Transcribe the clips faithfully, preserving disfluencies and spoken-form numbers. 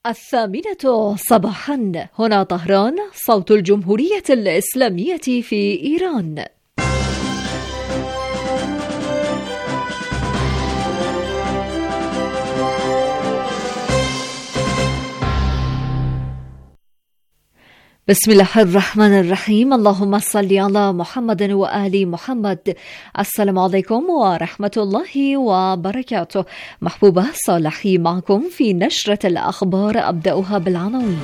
الثامنة صباحا، هنا طهران، صوت الجمهورية الإسلامية في إيران. بسم الله الرحمن الرحيم. اللهم صل على محمد وآل محمد. السلام عليكم ورحمة الله وبركاته. محبوبة صالحي معكم في نشرة الأخبار، أبدأها بالعناوين.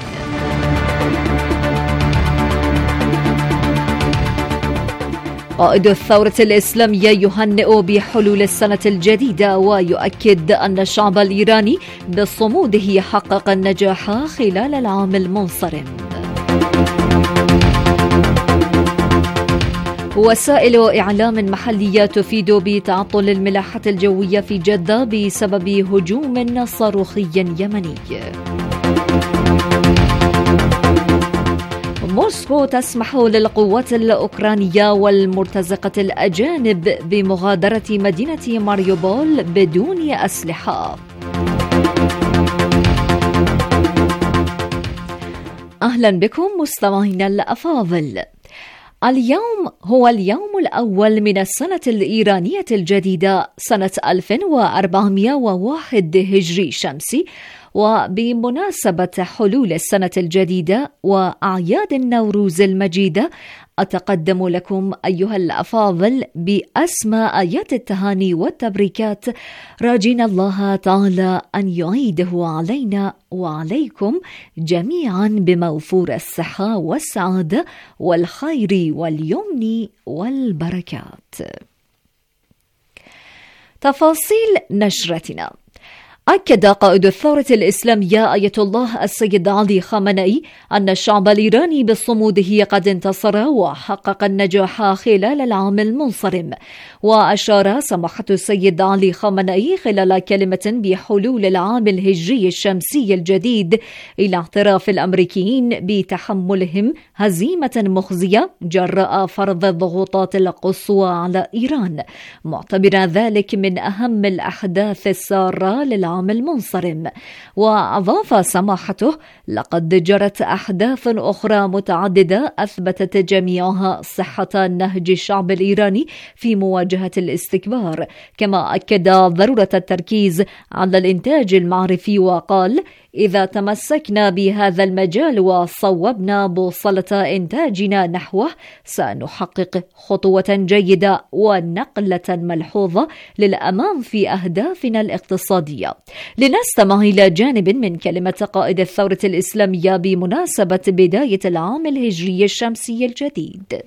قائد الثورة الإسلامية يهنئ بحلول السنة الجديدة ويؤكد أن الشعب الإيراني بصموده حقق النجاح خلال العام المنصرم. وسائل إعلام محلية تفيد بتعطل الملاحة الجوية في جدة بسبب هجوم صاروخي يمني. موسكو تسمح للقوات الأوكرانية والمرتزقة الأجانب بمغادرة مدينة ماريوبول بدون أسلحة. أهلا بكم مستمعينا الأفاضل. اليوم هو اليوم الأول من السنة الإيرانية الجديدة سنة ألف وأربعمائة وواحد هجري شمسي، وبمناسبة حلول السنة الجديدة وأعياد النوروز المجيدة أتقدم لكم أيها الأفاضل بأسمى آيات التهاني والتبريكات، راجين الله تعالى أن يعيده علينا وعليكم جميعا بموفور الصحة والسعادة والخير واليمن والبركات. تفاصيل نشرتنا. أكد قائد الثورة الإسلامية آية الله السيد علي خامنئي أن الشعب الإيراني بصموده قد انتصر وحقق النجاح خلال العام المنصرم. وأشار سماحة السيد علي خامنئي خلال كلمة بحلول العام الهجري الشمسي الجديد إلى اعتراف الأمريكيين بتحملهم هزيمة مخزية جراء فرض الضغوطات القصوى على إيران، معتبرا ذلك من أهم الأحداث السارة للعام المنصرم. وأضاف سماحته: لقد جرت أحداث أخرى متعددة أثبتت جميعها صحة نهج الشعب الإيراني في مواجهة الاستكبار، كما أكد ضرورة التركيز على الإنتاج المعرفي وقال: إذا تمسكنا بهذا المجال وصوبنا بوصلة إنتاجنا نحوه سنحقق خطوة جيدة ونقلة ملحوظة للأمام في أهدافنا الاقتصادية. لنستمع إلى جانب من كلمة قائد الثورة الإسلامية بمناسبة بداية العام الهجري الشمسي الجديد.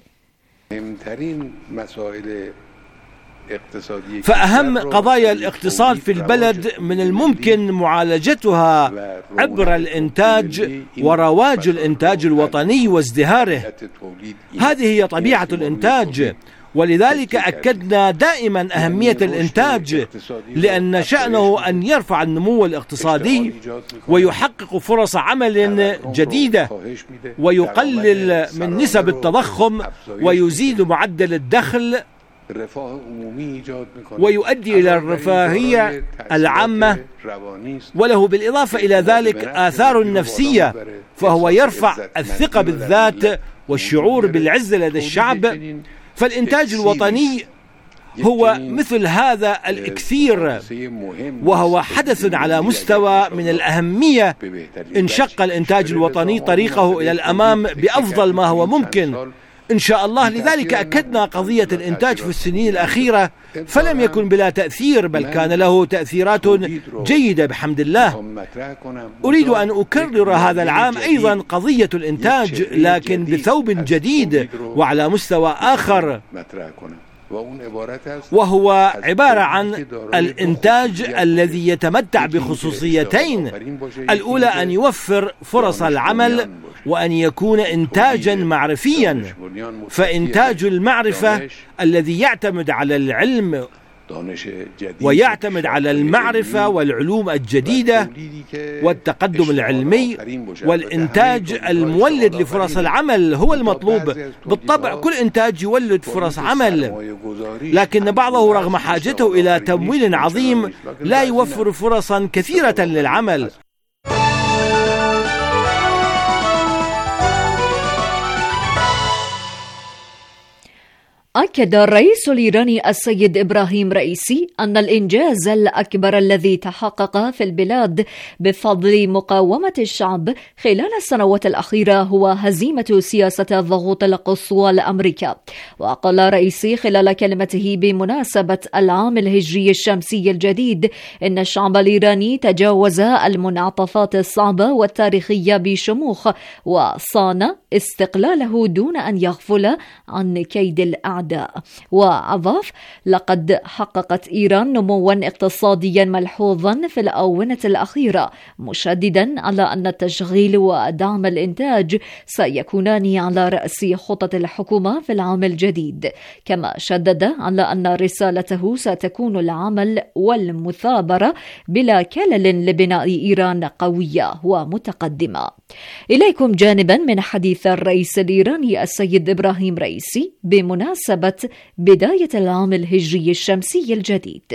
فأهم قضايا الاقتصاد في البلد من الممكن معالجتها عبر الإنتاج ورواج الإنتاج الوطني وازدهاره. هذه هي طبيعة الإنتاج، ولذلك أكدنا دائما أهمية الإنتاج، لأن شأنه أن يرفع النمو الاقتصادي ويحقق فرص عمل جديدة ويقلل من نسب التضخم ويزيد معدل الدخل ويؤدي إلى الرفاهية العامة، وله بالإضافة إلى ذلك آثار نفسية، فهو يرفع الثقة بالذات والشعور بالعزة لدى الشعب. فالإنتاج الوطني هو مثل هذا الإكثير، وهو حدث على مستوى من الأهمية. انشق الإنتاج الوطني طريقه إلى الأمام بأفضل ما هو ممكن إن شاء الله. لذلك أكدنا قضية الإنتاج في السنين الأخيرة، فلم يكن بلا تأثير، بل كان له تأثيرات جيدة بحمد الله. أريد أن أكرر هذا العام أيضا قضية الإنتاج، لكن بثوب جديد وعلى مستوى آخر، وهو عبارة عن الإنتاج الذي يتمتع بخصوصيتين: الأولى أن يوفر فرص العمل، وأن يكون إنتاجا معرفيا. فإنتاج المعرفة الذي يعتمد على العلم ويعتمد على المعرفة والعلوم الجديدة والتقدم العلمي والإنتاج المولد لفرص العمل هو المطلوب. بالطبع كل إنتاج يولد فرص عمل، لكن بعضه رغم حاجته إلى تمويل عظيم لا يوفر فرصا كثيرة للعمل. أكد الرئيس الإيراني السيد إبراهيم رئيسي أن الإنجاز الأكبر الذي تحقق في البلاد بفضل مقاومة الشعب خلال السنوات الأخيرة هو هزيمة سياسة الضغوط القصوى لأمريكا. وقال رئيسي خلال كلمته بمناسبة العام الهجري الشمسي الجديد إن الشعب الإيراني تجاوز المنعطفات الصعبة والتاريخية بشموخ وصان استقلاله دون أن يغفل عن كيد الأعداء. وأضاف: لقد حققت إيران نموا اقتصاديا ملحوظا في الآونة الأخيرة، مشددا على أن التشغيل ودعم الإنتاج سيكونان على رأس خطط الحكومة في العام الجديد. كما شدد على أن رسالته ستكون العمل والمثابرة بلا كلل لبناء إيران قوية ومتقدمة. إليكم جانبا من حديث الرئيس الإيراني السيد إبراهيم رئيسي بمناسبة بداية العام الهجري الشمسي الجديد.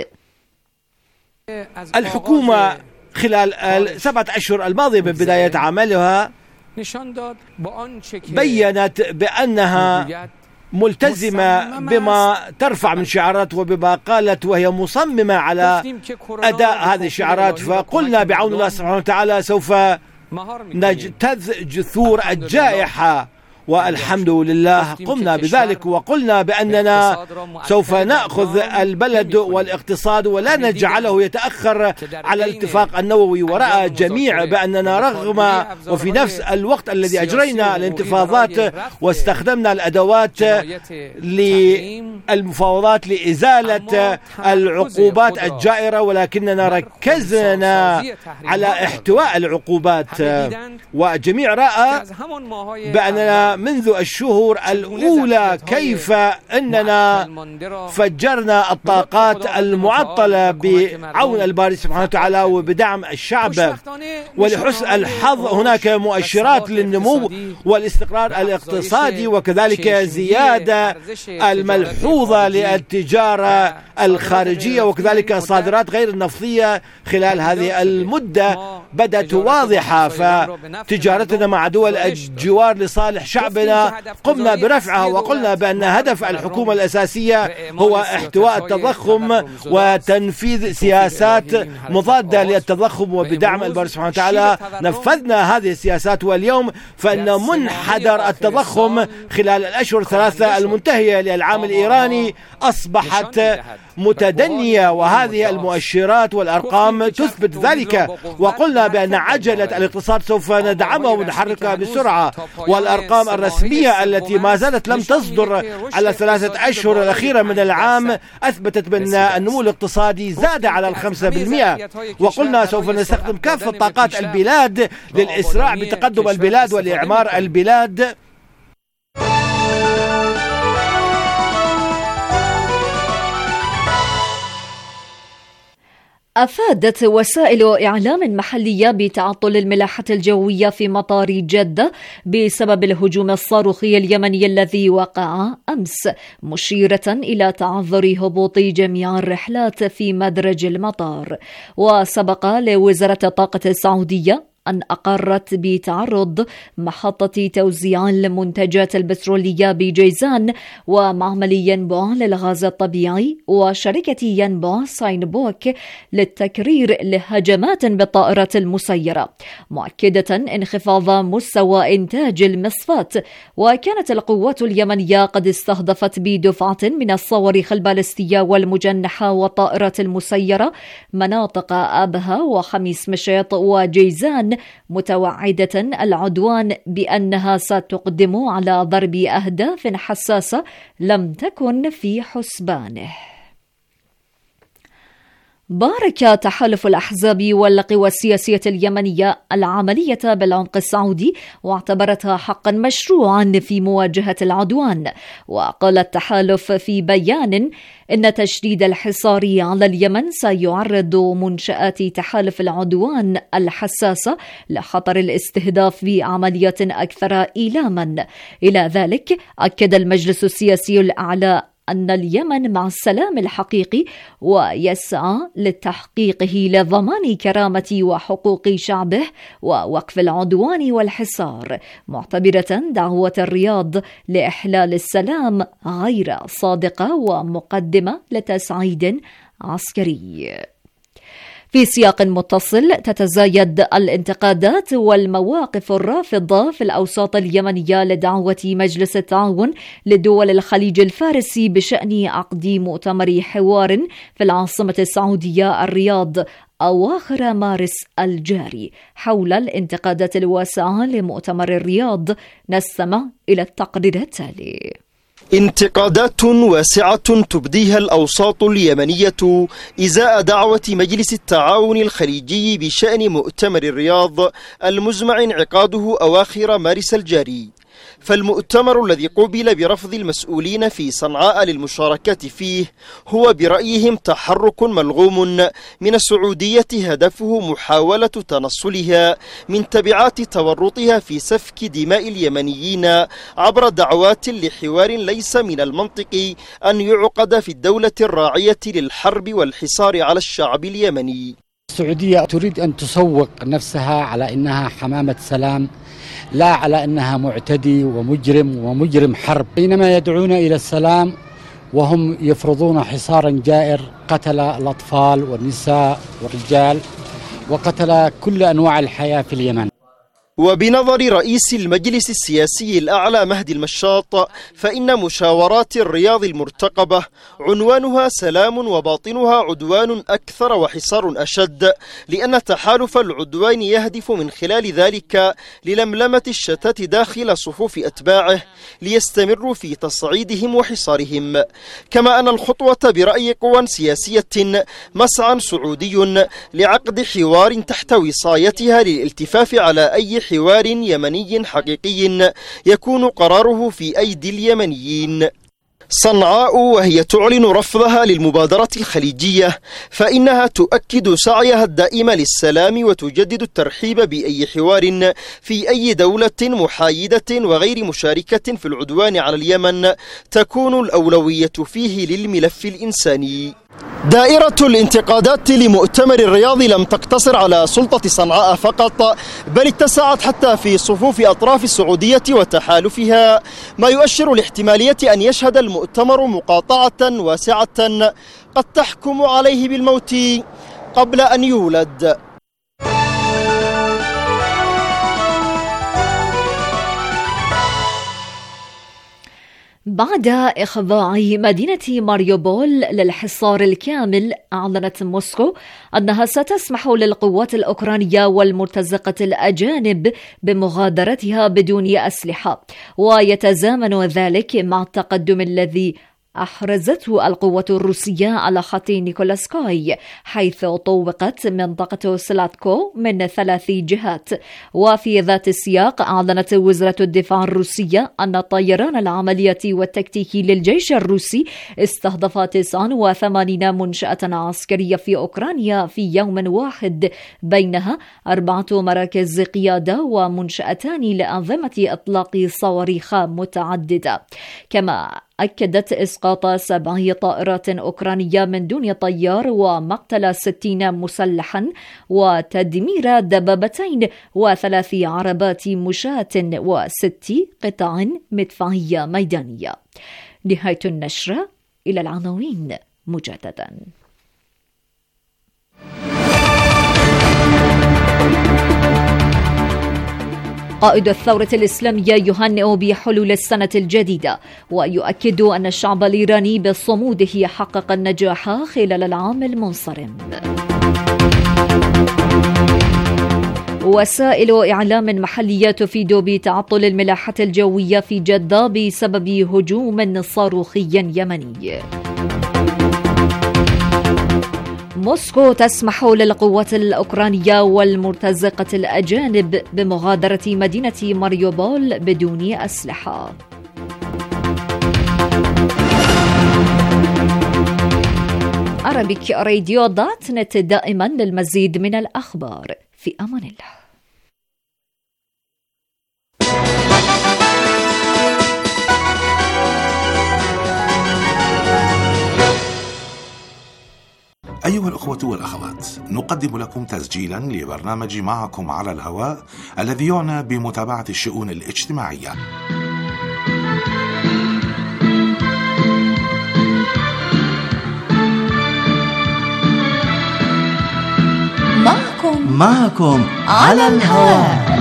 الحكومة خلال السبعة أشهر الماضية من بداية عملها بيّنت بأنها ملتزمة بما ترفع من شعارات وبما قالت، وهي مصممة على أداء هذه الشعارات. فقلنا بعون الله سبحانه وتعالى سوف نجتاز جذور الجائحة، والحمد لله قمنا بذلك. وقلنا بأننا سوف نأخذ البلد والاقتصاد ولا نجعله يتأخر على الاتفاق النووي. ورأى الجميع بأننا رغم وفي نفس الوقت الذي أجرينا الانتفاضات واستخدمنا الأدوات للمفاوضات لإزالة العقوبات الجائرة، ولكننا ركزنا على احتواء العقوبات. والجميع رأى بأننا منذ الشهور الأولى كيف أننا فجرنا الطاقات المعطلة بعون الباري سبحانه وتعالى وبدعم الشعب. ولحسن الحظ هناك مؤشرات للنمو والاستقرار الاقتصادي، وكذلك زيادة الملحوظة للتجارة الخارجية، وكذلك الصادرات غير النفطية خلال هذه المدة بدأت واضحة. فتجارتنا مع دول الجوار لصالح شعبنا قمنا برفعها، وقلنا بأن هدف الحكومة الأساسية هو احتواء التضخم وتنفيذ سياسات مضادة للتضخم. وبدعم الباري سبحانه وتعالى نفذنا هذه السياسات، واليوم فإن منحدر التضخم خلال الأشهر الثلاثة المنتهية للعام الإيراني أصبحت متدنية، وهذه المؤشرات والأرقام تثبت ذلك. وقلنا بأن عجلة الاقتصاد سوف ندعمها ونحركها بسرعة، والأرقام الرسمية التي ما زالت لم تصدر على ثلاثة أشهر الأخيرة من العام أثبتت بأن النمو الاقتصادي زاد على الخمسة بالمئة. وقلنا سوف نستخدم كافة طاقات البلاد للإسراع بتقدم البلاد ولإعمار البلاد. أفادت وسائل إعلام محلية بتعطل الملاحة الجوية في مطار جدة بسبب الهجوم الصاروخي اليمني الذي وقع أمس، مشيرة إلى تعذر هبوط جميع الرحلات في مدرج المطار. وسبق لوزارة الطاقة السعودية أن أقرت بتعرض محطة توزيع المنتجات البترولية بجيزان ومعمل ينبع للغاز الطبيعي وشركة ينبع ساينبوك للتكرير لهجمات بالطائرات المسيرة، مؤكدة انخفاض مستوى إنتاج المصفاة. وكانت القوات اليمنية قد استهدفت بدفعة من الصواريخ البالستية والمجنحة والطائرات المسيرة مناطق أبها وخميس مشيط وجيزان، متوعدة العدوان بأنها ستقدم على ضرب أهداف حساسة لم تكن في حسبانه. بارك تحالف الأحزاب والقوى السياسية اليمنية العملية بالعمق السعودي واعتبرتها حقا مشروعا في مواجهة العدوان. وقال التحالف في بيان إن تشديد الحصار على اليمن سيعرض منشآت تحالف العدوان الحساسة لخطر الاستهداف بعمليات أكثر إيلاما. إلى ذلك أكد المجلس السياسي الأعلى أن اليمن مع السلام الحقيقي ويسعى لتحقيقه لضمان كرامة وحقوق شعبه ووقف العدوان والحصار، معتبرة دعوة الرياض لإحلال السلام غير صادقة ومقدمة لتسعيد عسكري. في سياق متصل، تتزايد الانتقادات والمواقف الرافضة في الأوساط اليمنية لدعوة مجلس التعاون لدول الخليج الفارسي بشأن عقد مؤتمر حوار في العاصمة السعودية الرياض أواخر مارس الجاري حول الانتقادات الواسعة لمؤتمر الرياض. نستمع إلى التقرير التالي. انتقادات واسعة تبديها الأوساط اليمنية إزاء دعوة مجلس التعاون الخليجي بشأن مؤتمر الرياض المزمع انعقاده أواخر مارس الجاري. فالمؤتمر الذي قوبل برفض المسؤولين في صنعاء للمشاركة فيه هو برأيهم تحرك ملغوم من السعودية هدفه محاولة تنصلها من تبعات تورطها في سفك دماء اليمنيين عبر دعوات لحوار ليس من المنطقي أن يعقد في الدولة الراعية للحرب والحصار على الشعب اليمني. السعودية تريد أن تسوق نفسها على أنها حمامة سلام، لا على أنها معتدي ومجرم ومجرم حرب، بينما يدعون إلى السلام وهم يفرضون حصارا جائر قتل الأطفال والنساء والرجال وقتل كل أنواع الحياة في اليمن. وبنظر رئيس المجلس السياسي الأعلى مهدي المشاط، فإن مشاورات الرياض المرتقبة عنوانها سلام وباطنها عدوان أكثر وحصار أشد، لأن تحالف العدوان يهدف من خلال ذلك للملمة الشتات داخل صفوف أتباعه ليستمروا في تصعيدهم وحصارهم. كما أن الخطوة برأي قوى سياسية مسعى سعودي لعقد حوار تحت وصايتها للالتفاف على أي حوار يمني حقيقي يكون قراره في أيدي اليمنيين. صنعاء وهي تعلن رفضها للمبادرة الخليجية، فإنها تؤكد سعيها الدائم للسلام وتجدد الترحيب بأي حوار في أي دولة محايدة وغير مشاركة في العدوان على اليمن تكون الأولوية فيه للملف الإنساني. دائرة الانتقادات لمؤتمر الرياض لم تقتصر على سلطة صنعاء فقط، بل اتسعت حتى في صفوف أطراف السعودية وتحالفها، ما يؤشر لاحتمالية أن يشهد المؤتمر مقاطعة واسعة قد تحكم عليه بالموت قبل أن يولد. بعد إخضاع مدينة ماريوبول للحصار الكامل، أعلنت موسكو أنها ستسمح للقوات الأوكرانية والمرتزقة الأجانب بمغادرتها بدون أسلحة، ويتزامن ذلك مع التقدم الذي أحرزته القوة الروسية على خط نيكولاسكاي، حيث طوقت منطقة سلاتكو من ثلاث جهات. وفي ذات السياق، أعلنت وزارة الدفاع الروسية أن الطيران العملية والتكتيكي للجيش الروسي استهدف تسعة وثمانين منشأة عسكرية في أوكرانيا في يوم واحد، بينها أربعة مراكز قيادة ومنشأتان لأنظمة إطلاق صواريخ متعددة. كما أكدت إسقاط سبع طائرات أوكرانية من دون طيار ومقتل ستين مسلحا وتدمير دبابتين وثلاث عربات مشاة وست قطع مدفعية ميدانية. نهاية النشرة. إلى العناوين مجددا. قائد الثورة الإسلامية يهنئ بحلول السنة الجديدة، ويؤكد أن الشعب الإيراني بصموده حقق النجاح خلال العام المنصرم. وسائل إعلام محلية تفيد بتعطل الملاحة الجوية في جدة بسبب هجوم صاروخي يمني. موسكو تسمح للقوات الأوكرانية والمرتزقة الأجانب بمغادرة مدينة ماريوبول بدون أسلحة. عربيك راديو دوت نت، دائما للمزيد من الأخبار. في أمان الله. أيها الأخوة والأخوات، نقدم لكم تسجيلا لبرنامج معكم على الهواء الذي يعنى بمتابعة الشؤون الاجتماعية. معكم معكم على الهواء.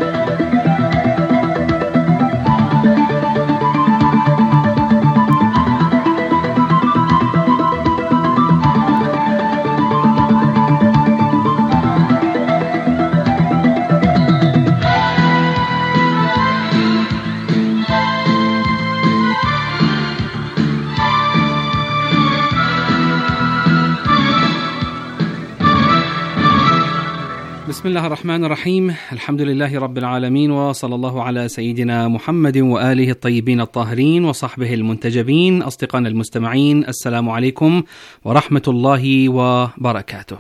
بسم الله الرحمن الرحيم. الحمد لله رب العالمين، وصلى الله على سيدنا محمد وآله الطيبين الطاهرين وصحبه المنتجبين. أصدقائنا المستمعين، السلام عليكم ورحمة الله وبركاته.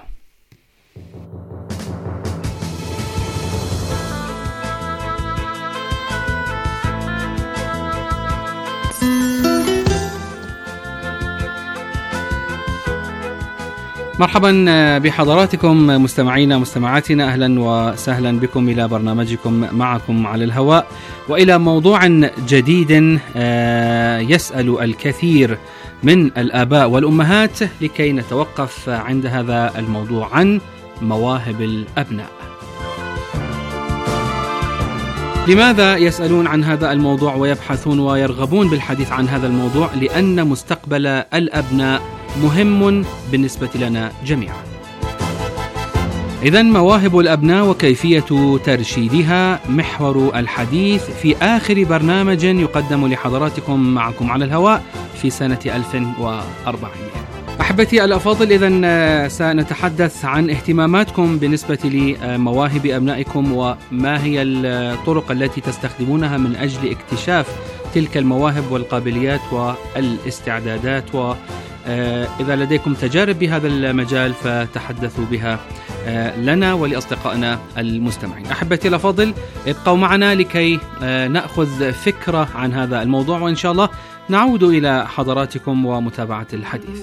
مرحبا بحضراتكم مستمعينا مستمعاتنا، أهلا وسهلا بكم إلى برنامجكم معكم على الهواء، وإلى موضوع جديد يسأل الكثير من الآباء والأمهات لكي نتوقف عند هذا الموضوع عن مواهب الأبناء. لماذا يسألون عن هذا الموضوع ويبحثون ويرغبون بالحديث عن هذا الموضوع؟ لأن مستقبل الأبناء مهم بالنسبة لنا جميعا. إذن مواهب الأبناء وكيفية ترشيدها محور الحديث في آخر برنامج يقدم لحضراتكم معكم على الهواء في سنة ألف وأربعمائة. أحبتي الأفاضل، إذن سنتحدث عن اهتماماتكم بالنسبة لمواهب أبنائكم، وما هي الطرق التي تستخدمونها من أجل اكتشاف تلك المواهب والقابليات والاستعدادات، و إذا لديكم تجارب بهذا المجال فتحدثوا بها لنا ولأصدقائنا المستمعين. أحبتي الأفاضل، ابقوا معنا لكي نأخذ فكرة عن هذا الموضوع، وإن شاء الله نعود إلى حضراتكم ومتابعة الحديث.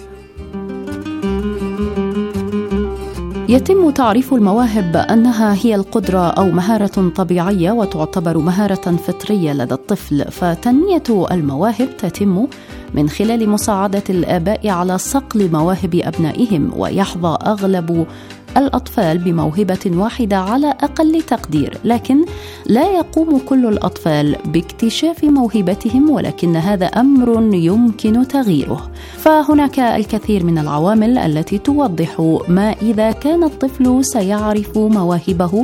يتم تعريف المواهب أنها هي القدرة أو مهارة طبيعية وتعتبر مهارة فطرية لدى الطفل، فتنمية المواهب تتم من خلال مساعدة الآباء على صقل مواهب أبنائهم، ويحظى أغلب الأطفال بموهبة واحدة على أقل تقدير، لكن لا يقوم كل الأطفال باكتشاف موهبتهم، ولكن هذا أمر يمكن تغييره. فهناك الكثير من العوامل التي توضح ما إذا كان الطفل سيعرف مواهبه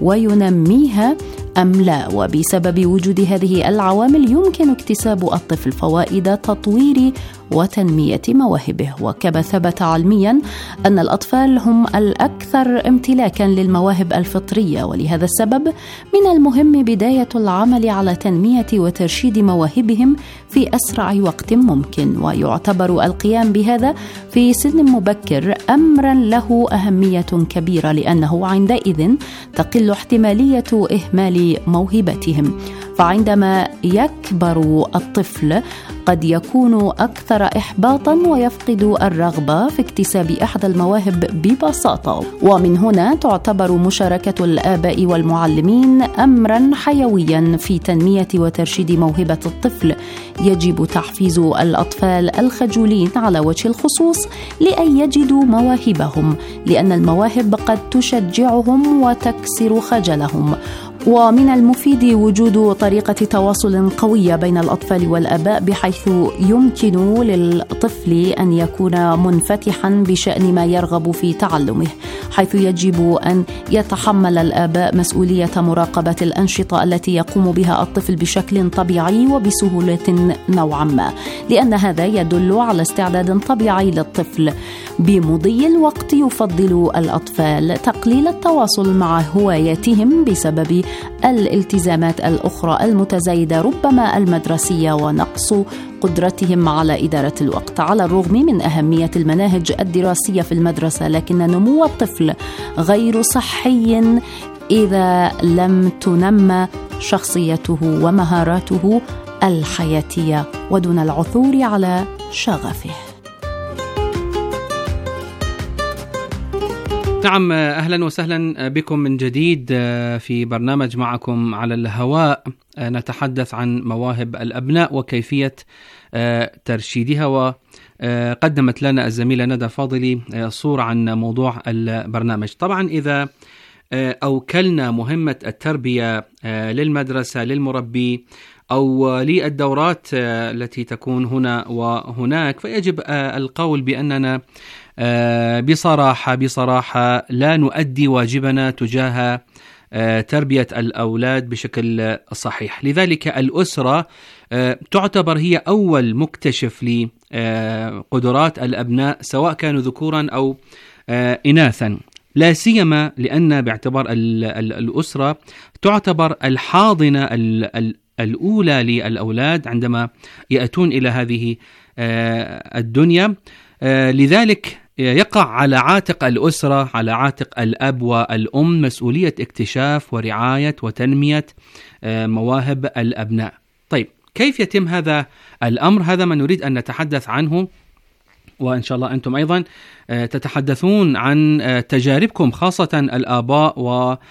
وينميها أم لا، وبسبب وجود هذه العوامل يمكن اكتساب الطفل فوائد تطوير وتنمية مواهبه. وكما ثبت علميا أن الأطفال هم الأكثر امتلاكا للمواهب الفطرية، ولهذا السبب من المهم بداية العمل على تنمية وترشيد مواهبهم في أسرع وقت ممكن، ويعتبر القيام بهذا في سن مبكر أمرا له أهمية كبيرة، لأنه عندئذ تقل احتمالية إهمال موهبتهم. فعندما يكبر الطفل قد يكون أكثر إحباطا ويفقد الرغبة في اكتساب أحد المواهب ببساطة، ومن هنا تعتبر مشاركة الآباء والمعلمين أمرا حيويا في تنمية وترشيد موهبة الطفل. يجب تحفيز الأطفال الخجولين على وجه الخصوص لأن يجدوا مواهبهم، لأن المواهب قد تشجعهم وتكسر خجلهم. ومن المفيد وجود طريقة تواصل قوية بين الأطفال والآباء، بحيث يمكن للطفل أن يكون منفتحا بشأن ما يرغب في تعلمه، حيث يجب أن يتحمل الآباء مسؤولية مراقبة الأنشطة التي يقوم بها الطفل بشكل طبيعي وبسهولة نوعا ما، لأن هذا يدل على استعداد طبيعي للطفل. بمضي الوقت يفضل الأطفال تقليل التواصل مع هواياتهم بسبب الالتزامات الأخرى المتزايدة، ربما المدرسية، ونقص قدرتهم على إدارة الوقت. على الرغم من أهمية المناهج الدراسية في المدرسة، لكن نمو الطفل غير صحي إذا لم تنمى شخصيته ومهاراته الحياتية ودون العثور على شغفه. نعم، أهلا وسهلا بكم من جديد في برنامج معكم على الهواء. نتحدث عن مواهب الأبناء وكيفية ترشيدها، وقدمت لنا الزميلة ندى فاضلي صورة عن موضوع البرنامج. طبعا إذا أوكلنا مهمة التربية للمدرسة للمربي أو للدورات التي تكون هنا وهناك، فيجب القول بأننا بصراحة بصراحة لا نؤدي واجبنا تجاه تربية الأولاد بشكل صحيح. لذلك الأسرة تعتبر هي أول مكتشف لقدرات الأبناء، سواء كانوا ذكورا أو إناثا، لا سيما لأن باعتبار الأسرة تعتبر الحاضنة الأولى للأولاد عندما يأتون إلى هذه الدنيا. لذلك يقع على عاتق الأسرة، على عاتق الأب والأم، مسؤولية اكتشاف ورعاية وتنمية مواهب الأبناء. طيب، كيف يتم هذا الأمر؟ هذا ما نريد أن نتحدث عنه، وإن شاء الله أنتم أيضا تتحدثون عن تجاربكم، خاصة الآباء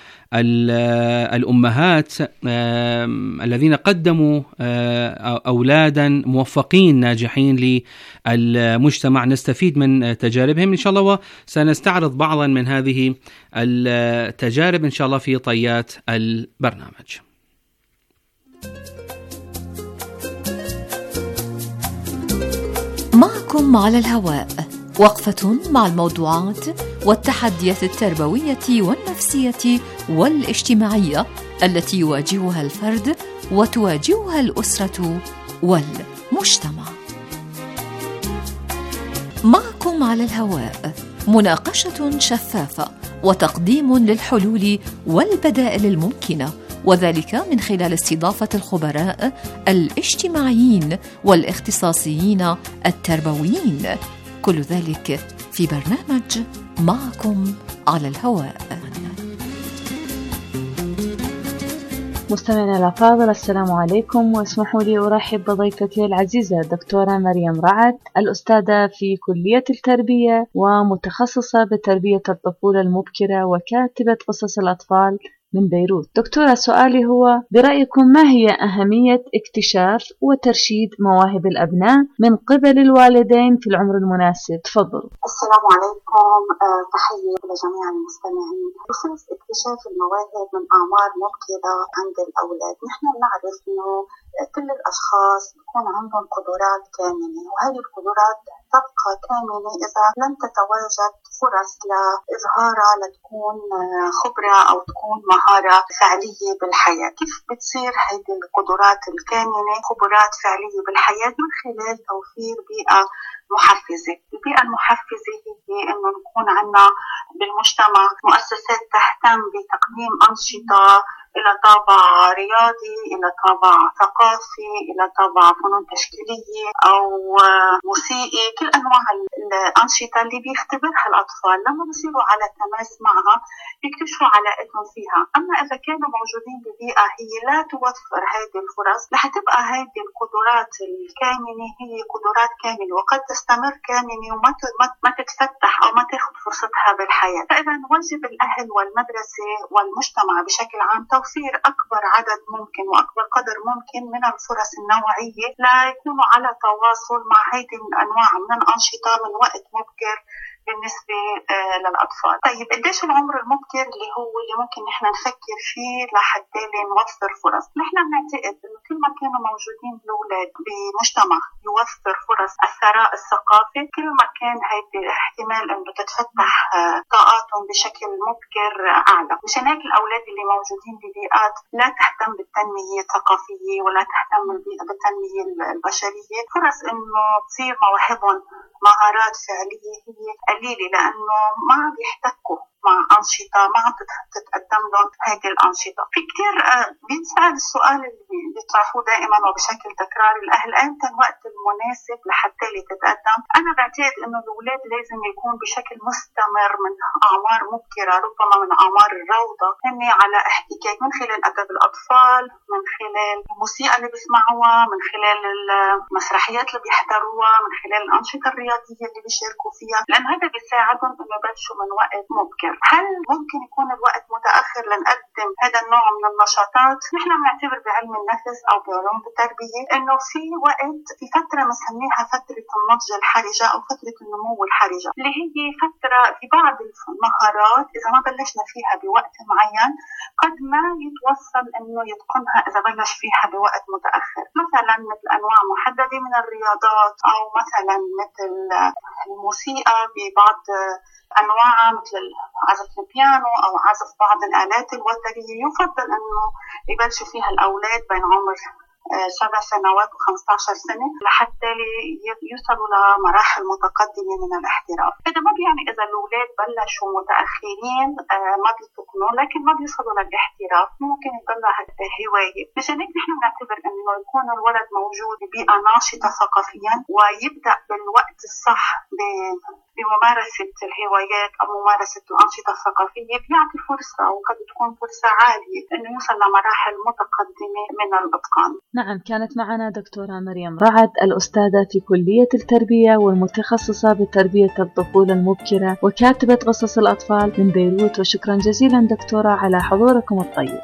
والأمهات الذين قدموا أولادا موفقين ناجحين للمجتمع. نستفيد من تجاربهم إن شاء الله، وسنستعرض بعضا من هذه التجارب إن شاء الله في طيات البرنامج. معكم على الهواء، وقفة مع الموضوعات والتحديات التربوية والنفسية والاجتماعية التي يواجهها الفرد وتواجهها الأسرة والمجتمع. معكم على الهواء، مناقشة شفافة وتقديم للحلول والبدائل الممكنة، وذلك من خلال استضافة الخبراء الاجتماعيين والاختصاصيين التربويين، كل ذلك في برنامج معكم على الهواء. مستمعينا الأفاضل، السلام عليكم، واسمحوا لي أرحب بضيفتي العزيزة الدكتورة مريم رعد، الأستاذة في كلية التربية ومتخصصة بتربية الطفولة المبكرة وكاتبة قصص الأطفال من بيروت. دكتورة، سؤالي هو برأيكم ما هي أهمية اكتشاف وترشيد مواهب الأبناء من قبل الوالدين في العمر المناسب؟ تفضلوا. السلام عليكم، أه تحية لجميع المستمعين. بخصوص اكتشاف المواهب من أعمار مبكرة عند الأولاد، نحن نعرف أنه كل الأشخاص يكون عندهم قدرات كامنة، وهذه القدرات تبقى كامنة إذا لم تتواجد فرص لإظهارها لتكون خبرة أو تكون مهارة فعلية بالحياة. كيف بتصير هذه القدرات الكامنة خبرات فعلية بالحياة؟ من خلال توفير بيئة محفزة. البيئة المحفزة هي إنه نكون عنا بالمجتمع مؤسسات تهتم بتقديم أنشطة إلى طابع رياضي، إلى طابع ثقافي، إلى طابع فنون تشكيلية أو موسيقي، كل أنواع الأنشطة اللي بيختبرها الأطفال لما بيصيروا على تماس معها بيكتشفوا علاقتهم فيها. أما إذا كانوا موجودين ببيئة هي لا توفر هذه الفرص، رح تبقى هذه القدرات الكامنة هي قدرات كامنة وقد تستمر كامنة وما ما تتفتح أو ما تاخد فرصتها بالحياة. فإذا واجب الأهل والمدرسة والمجتمع بشكل عام توفير أكبر عدد ممكن وأكبر قدر ممكن من الفرص النوعية لا يكونوا على تواصل مع هذه الأنواع من الأنشطة من وقت مبكر بالنسبة آه للأطفال. طيب، قديش العمر المبكر اللي هو اللي ممكن نحن نفكر فيه لحتى نوفر فرص؟ نحن بنعتقد إنه كل ما كانوا موجودين الأولاد بمجتمع يوفر فرص الثراء الثقافي، كل ما كان هيدا احتمال إنه تتفتح آه طاقاتهم بشكل مبكر أعلى. مشان هيك الأولاد اللي موجودين ببيئات لا تهتم بالتنمية الثقافية ولا تهتم بالتنمية البشرية، فرص إنه تصير مواهبهم مهارات فعلية هي قليلة، لأنه ما بيحتكوا مع أنشطة ما عم تتقدم لهم هذه الأنشطة. في كتير بيتسأل السؤال اللي بيطرحوه دائما وبشكل تكراري، الأهل أمتى الوقت المناسب لحتى اللي تتقدم؟ أنا بعتقد إنه الأولاد لازم يكون بشكل مستمر من أعمار مبكرة، ربما من أعمار الروضة، هن على احتكاك من خلال أدب الأطفال، من خلال الموسيقى اللي بيسمعوها، من خلال المسرحيات اللي بيحضروها، من خلال الأنشطة الرياضية اللي بيشاركوا فيها، لأن هذا بيساعدهم إنه يبلشوا من وقت مبكر. هل ممكن يكون الوقت متأخر لنقدم هذا النوع من النشاطات؟ نحن بنعتبر بعلم النفس أو بعلوم التربية إنه في وقت، في فترة بنسميها فترة النضج الحرجة أو فترة النمو الحرجة، اللي هي فترة في بعض المهارات إذا ما بلشنا فيها بوقت معين قد ما يتوصل إنه يتقنها إذا بلش فيها بوقت متأخر، مثلا مثل أنواع محددة من الرياضات، أو مثلا مثل الموسيقى ببعض أنواعها مثل عزف البيانو أو عزف بعض الآلات الوترية. يفضل أنه يبلشوا فيها الأولاد بين عمر سبع سنوات وخمسة عشر سنة لحتى يوصلوا لمراحل متقدمة من الاحتراف. هذا ما بيعني إذا الأولاد بلشوا متأخرين ما بيتقنوا، لكن ما بيوصلوا للاحتراف، ممكن يضلها هواية. مشان هيك نحن بنعتبر إنه يكون الولد موجود ببيئة ناشطة ثقافيا ويبدأ بالوقت الصح بممارسة الهوايات أو ممارسة الأنشطة الثقافية، بيعطي فرصة وقد تكون فرصة عالية إنه يوصل لمراحل متقدمة من الإتقان. نعم، كانت معنا دكتورة مريم رعد، الأستاذة في كلية التربية والمتخصصة بتربية الطفولة المبكرة وكاتبة قصص الأطفال من بيروت. وشكرا جزيلا دكتورة على حضوركم الطيب.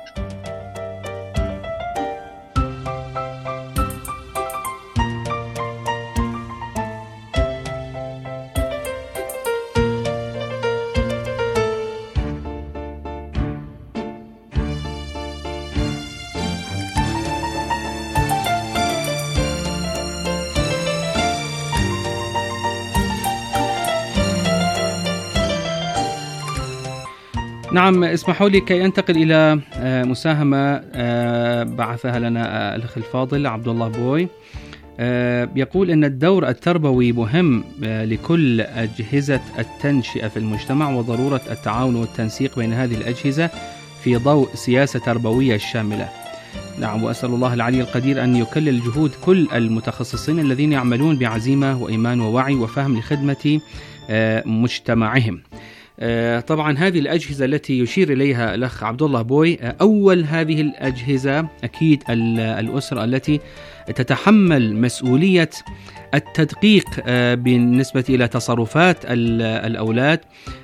نعم، اسمحوا لي كي أنتقل إلى مساهمة بعثها لنا الأخ الفاضل عبد الله بوي. يقول أن الدور التربوي مهم لكل أجهزة التنشئة في المجتمع، وضرورة التعاون والتنسيق بين هذه الأجهزة في ضوء سياسة تربوية شاملة. نعم، وأسأل الله العلي القدير أن يكلل جهود كل المتخصصين الذين يعملون بعزيمة وإيمان ووعي وفهم لخدمة مجتمعهم. طبعا هذه الأجهزة التي يشير إليها الأخ عبد الله بوي، أول هذه الأجهزة أكيد الأسرة التي تتحمل مسؤولية التدقيق بالنسبة إلى تصرفات الأولاد،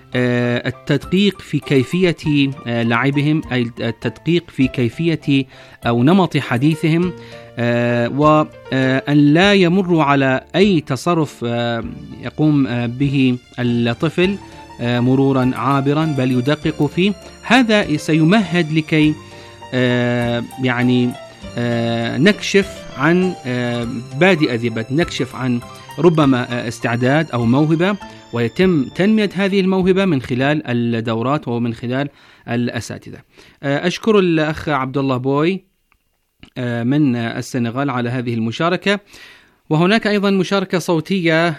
التدقيق في كيفية لعبهم، أي التدقيق في كيفية أو نمط حديثهم، وأن لا يمروا على أي تصرف يقوم به الطفل مرورا عابرا، بل يدقق فيه. هذا سيمهد لكي يعني نكشف عن بادئ ذبة، نكشف عن ربما استعداد أو موهبة، ويتم تنمية هذه الموهبة من خلال الدورات ومن خلال الأساتذة. أشكر الأخ عبد الله بوي من السنغال على هذه المشاركة. وهناك أيضا مشاركة صوتية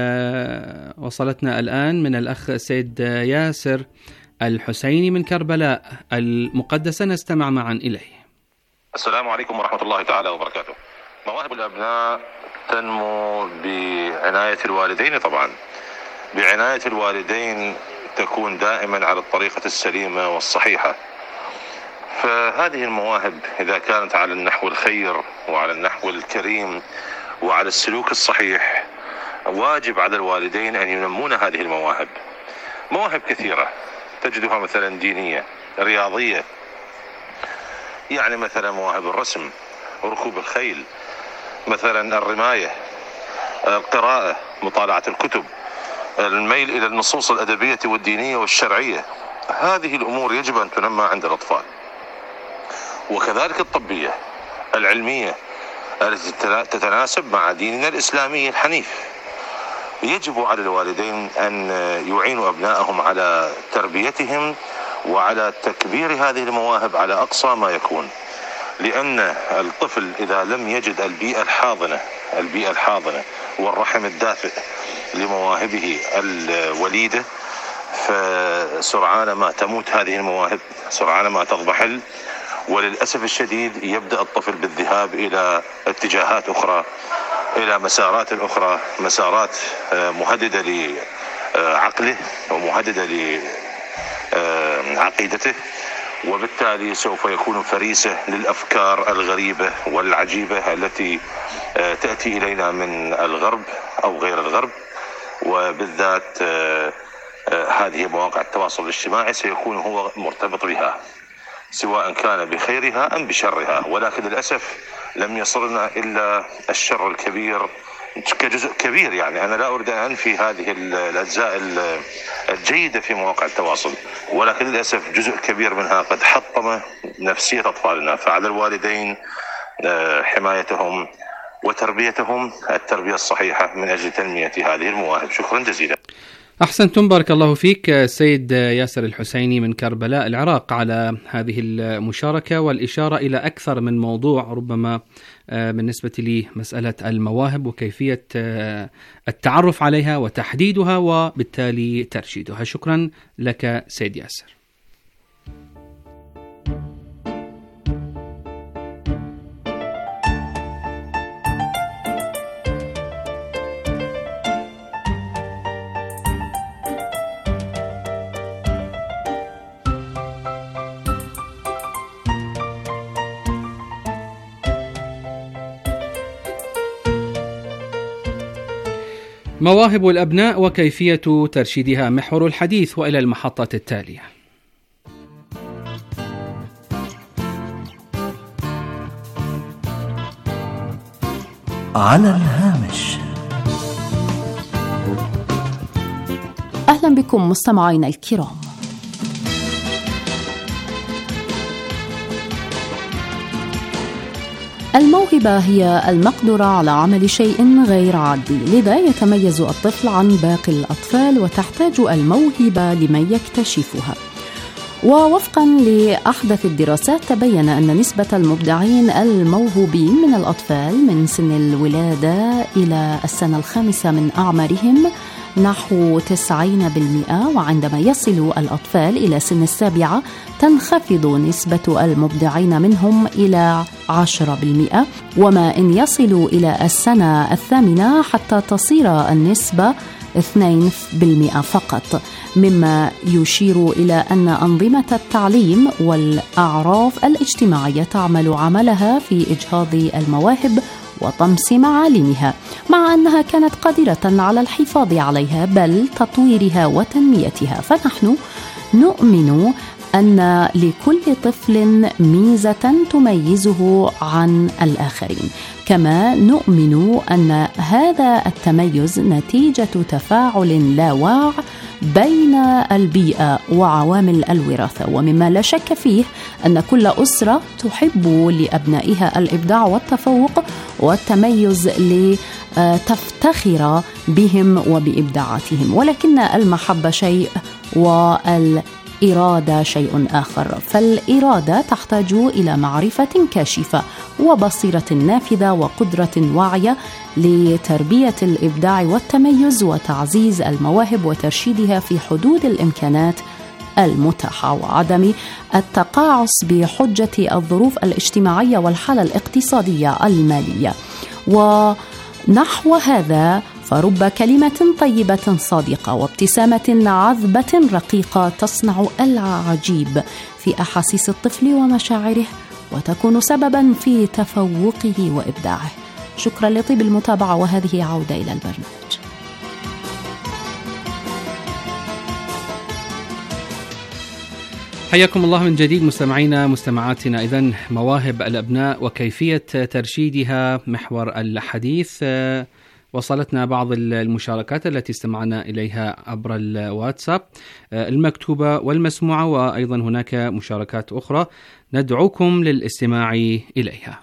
وصلتنا الآن من الأخ سيد ياسر الحسيني من كربلاء المقدسة، نستمع معا إليه. السلام عليكم ورحمة الله تعالى وبركاته. مواهب الأبناء تنمو بعناية الوالدين، طبعا بعناية الوالدين تكون دائما على الطريقة السليمة والصحيحة. فهذه المواهب إذا كانت على النحو الخير وعلى النحو الكريم وعلى السلوك الصحيح، واجب على الوالدين أن ينمون هذه المواهب. مواهب كثيرة تجدها مثلا دينية، رياضية، يعني مثلا مواهب الرسم وركوب الخيل، مثلا الرماية، القراءة، مطالعة الكتب، الميل إلى النصوص الأدبية والدينية والشرعية. هذه الأمور يجب أن تنمى عند الأطفال. وكذلك الطبية، العلمية التي تتناسب مع ديننا الإسلامي الحنيف. يجب على الوالدين أن يعينوا أبنائهم على تربيتهم وعلى تكبير هذه المواهب على أقصى ما يكون، لأن الطفل إذا لم يجد البيئة الحاضنة البيئة الحاضنة والرحم الدافئ لمواهبه الوليدة، فسرعان ما تموت هذه المواهب، سرعان ما تضمحل، وللأسف الشديد يبدأ الطفل بالذهاب إلى اتجاهات أخرى، إلى مسارات أخرى، مسارات مهددة لعقله ومهددة لعقيدته، وبالتالي سوف يكون فريسة للأفكار الغريبة والعجيبة التي تأتي إلينا من الغرب أو غير الغرب، وبالذات هذه مواقع التواصل الاجتماعي سيكون هو مرتبط بها سواء كان بخيرها أم بشرها. ولكن للأسف لم يصلنا إلا الشر الكبير كجزء كبير. يعني أنا لا أريد أن أنفي هذه الأجزاء الجيدة في مواقع التواصل، ولكن للأسف جزء كبير منها قد حطم نفسية أطفالنا، فعلى الوالدين حمايتهم وتربيتهم التربية الصحيحة من أجل تنمية هذه المواهب. شكرا جزيلا. أحسنتم، بارك الله فيك السيد ياسر الحسيني من كربلاء العراق على هذه المشاركة والإشارة إلى أكثر من موضوع، ربما بالنسبة لي مسألة المواهب وكيفية التعرف عليها وتحديدها وبالتالي ترشيدها. شكرا لك سيد ياسر. مواهب الأبناء وكيفية ترشيدها محور الحديث، وإلى المحطة التالية. على الهامش. أهلا بكم مستمعينا الكرام. الموهبة هي المقدرة على عمل شيء غير عادي، لذا يتميز الطفل عن باقي الأطفال وتحتاج الموهبة لمن يكتشفها. ووفقا لأحدث الدراسات تبين أن نسبة المبدعين الموهوبين من الأطفال من سن الولادة إلى السنة الخامسة من أعمارهم نحو تسعين بالمئة، وعندما يصل الأطفال إلى سن السابعة تنخفض نسبة المبدعين منهم إلى عشرة بالمئة، وما إن يصلوا إلى السنة الثامنة حتى تصير النسبة اثنين بالمئة فقط، مما يشير إلى أن أنظمة التعليم والأعراف الاجتماعية تعمل عملها في إجهاض المواهب وطمس معالمها، مع أنها كانت قادرة على الحفاظ عليها بل تطويرها وتنميتها. فنحن نؤمن أن لكل طفل ميزة تميزه عن الآخرين، كما نؤمن أن هذا التميز نتيجة تفاعل لا واع بين البيئة وعوامل الوراثة، ومما لا شك فيه أن كل أسرة تحب لأبنائها الإبداع والتفوق والتميز لتفتخر بهم وبإبداعاتهم، ولكن المحبة شيء والإرادة شيء آخر. فالإرادة تحتاج إلى معرفة كاشفة وبصيرة نافذة وقدرة واعية لتربية الإبداع والتميز وتعزيز المواهب وترشيدها في حدود الإمكانات المتاحة، وعدم التقاعس بحجة الظروف الاجتماعية والحالة الاقتصادية المالية. ونحو هذا فرب كلمة طيبة صادقة وابتسامة عذبة رقيقة تصنع العجيب في أحاسيس الطفل ومشاعره وتكون سببا في تفوقه وإبداعه. شكرا لطيب المتابعة، وهذه عودة إلى البرنامج. حياكم الله من جديد مستمعينا مستمعاتنا. إذن مواهب الأبناء وكيفية ترشيدها محور الحديث. وصلتنا بعض المشاركات التي استمعنا إليها عبر الواتساب المكتوبة والمسموعة، وأيضا هناك مشاركات أخرى ندعوكم للاستماع إليها.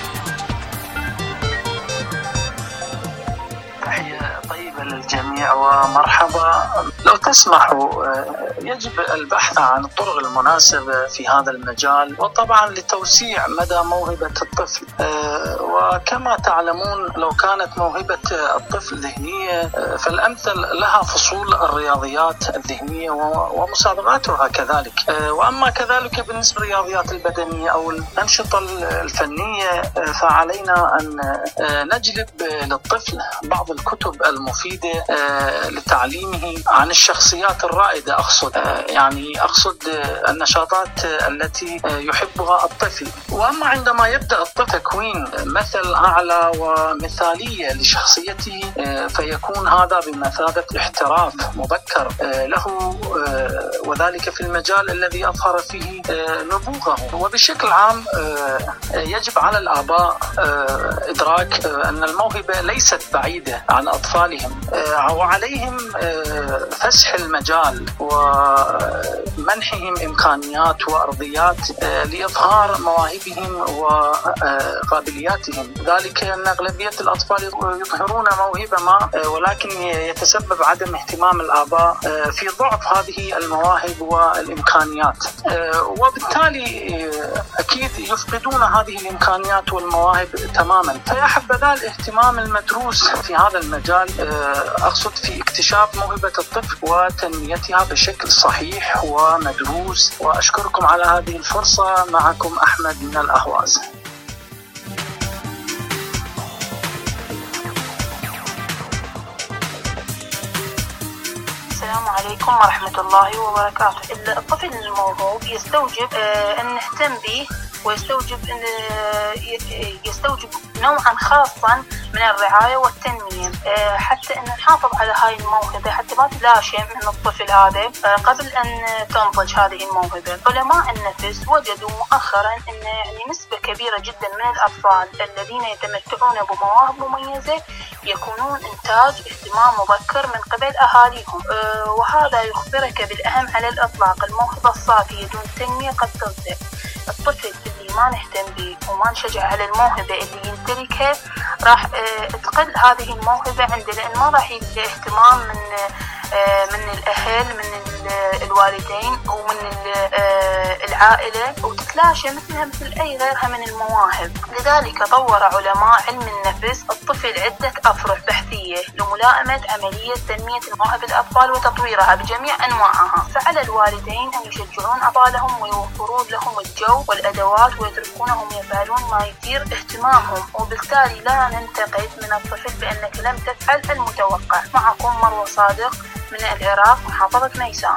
تحية طيبة للجميع، ومرحبا. لو تسمحوا يجب البحث عن الطرق المناسبة في هذا المجال، وطبعا لتوسيع مدى موهبة الطفل. وكما تعلمون لو كانت موهبة الطفل ذهنية فالأمثل لها فصول الرياضيات الذهنية ومسابقاتها كذلك. وأما كذلك بالنسبة للرياضيات البدنية أو الأنشطة الفنية فعلينا أن نجلب للطفل بعض الكتب المفيدة لتعليمه عن الشخصيات الرائدة. أقصد يعني أقصد النشاطات التي يحبها الطفل. وأما عندما يبدأ الطفل تكوين مثل أعلى ومثالية لشخصيته فيكون هذا بمثابة احتراف مبكر له، وذلك في المجال الذي أظهر فيه نبوغه. وبشكل عام يجب على الآباء إدراك أن الموهبة ليست بعيدة عن أطفالهم، وعليهم فسح المجال ومنحهم إمكانيات وأرضيات لإظهار مواهبهم وقابلياتهم. ذلك أن أغلبية الأطفال يظهرون موهبة ما ولكن يتسبب عدم اهتمام الآباء في ضعف هذه المواهب والإمكانيات، وبالتالي أكيد يفقدون هذه الإمكانيات والمواهب تماما. فيا حبذا الاهتمام المدروس في هذا المجال، أقصد في اكتشاف موهبة الطفل وتنميتها بشكل صحيح ومدروس. وأشكركم على هذه الفرصة. معكم أحمد من الأهواز. السلام عليكم ورحمة الله وبركاته. الطفل الموهوب يستوجب أن نهتم به، ويستوجب أن يستوجب نوعا خاصا من الرعاية والتنمية حتى أن نحافظ على هاي الموهبة حتى ما تلاشى من الطفل هذا قبل أن تنضج هذه الموهبة. علماء النفس وجدوا مؤخرا أن يعني نسبة كبيرة جدا من الأطفال الذين يتمتعون بمواهب مميزة يكونون إنتاج اهتمام مبكر من قبل أهاليهم، وهذا يخبرك بالأهم على الإطلاق الموهبة الصافية دون تنمية قد تبدأ. الطفل اللي ما نهتم به وما نشجع على الموهبة اللي يمتلكها راح تقل هذه الموهبة عنده، لأن ما راح يلقى اهتمام من من الأهل من الوالدين ومن العائلة، وتتلاشى مثلها مثل أي غيرها من المواهب. لذلك طور علماء علم النفس الطفل عدة أفرع بحثية لملائمة عملية تنمية مواهب الأطفال وتطويرها بجميع أنواعها. فعلى الوالدين أن يشجعون أطفالهم ويوفرون لهم الجو والأدوات ويتركونهم يفعلون ما يثير اهتمامهم، وبالتالي لا ننتقد من الطفل بأنك لم تفعل المتوقع. معكم مروة صادق من العراق محافظة ميسان.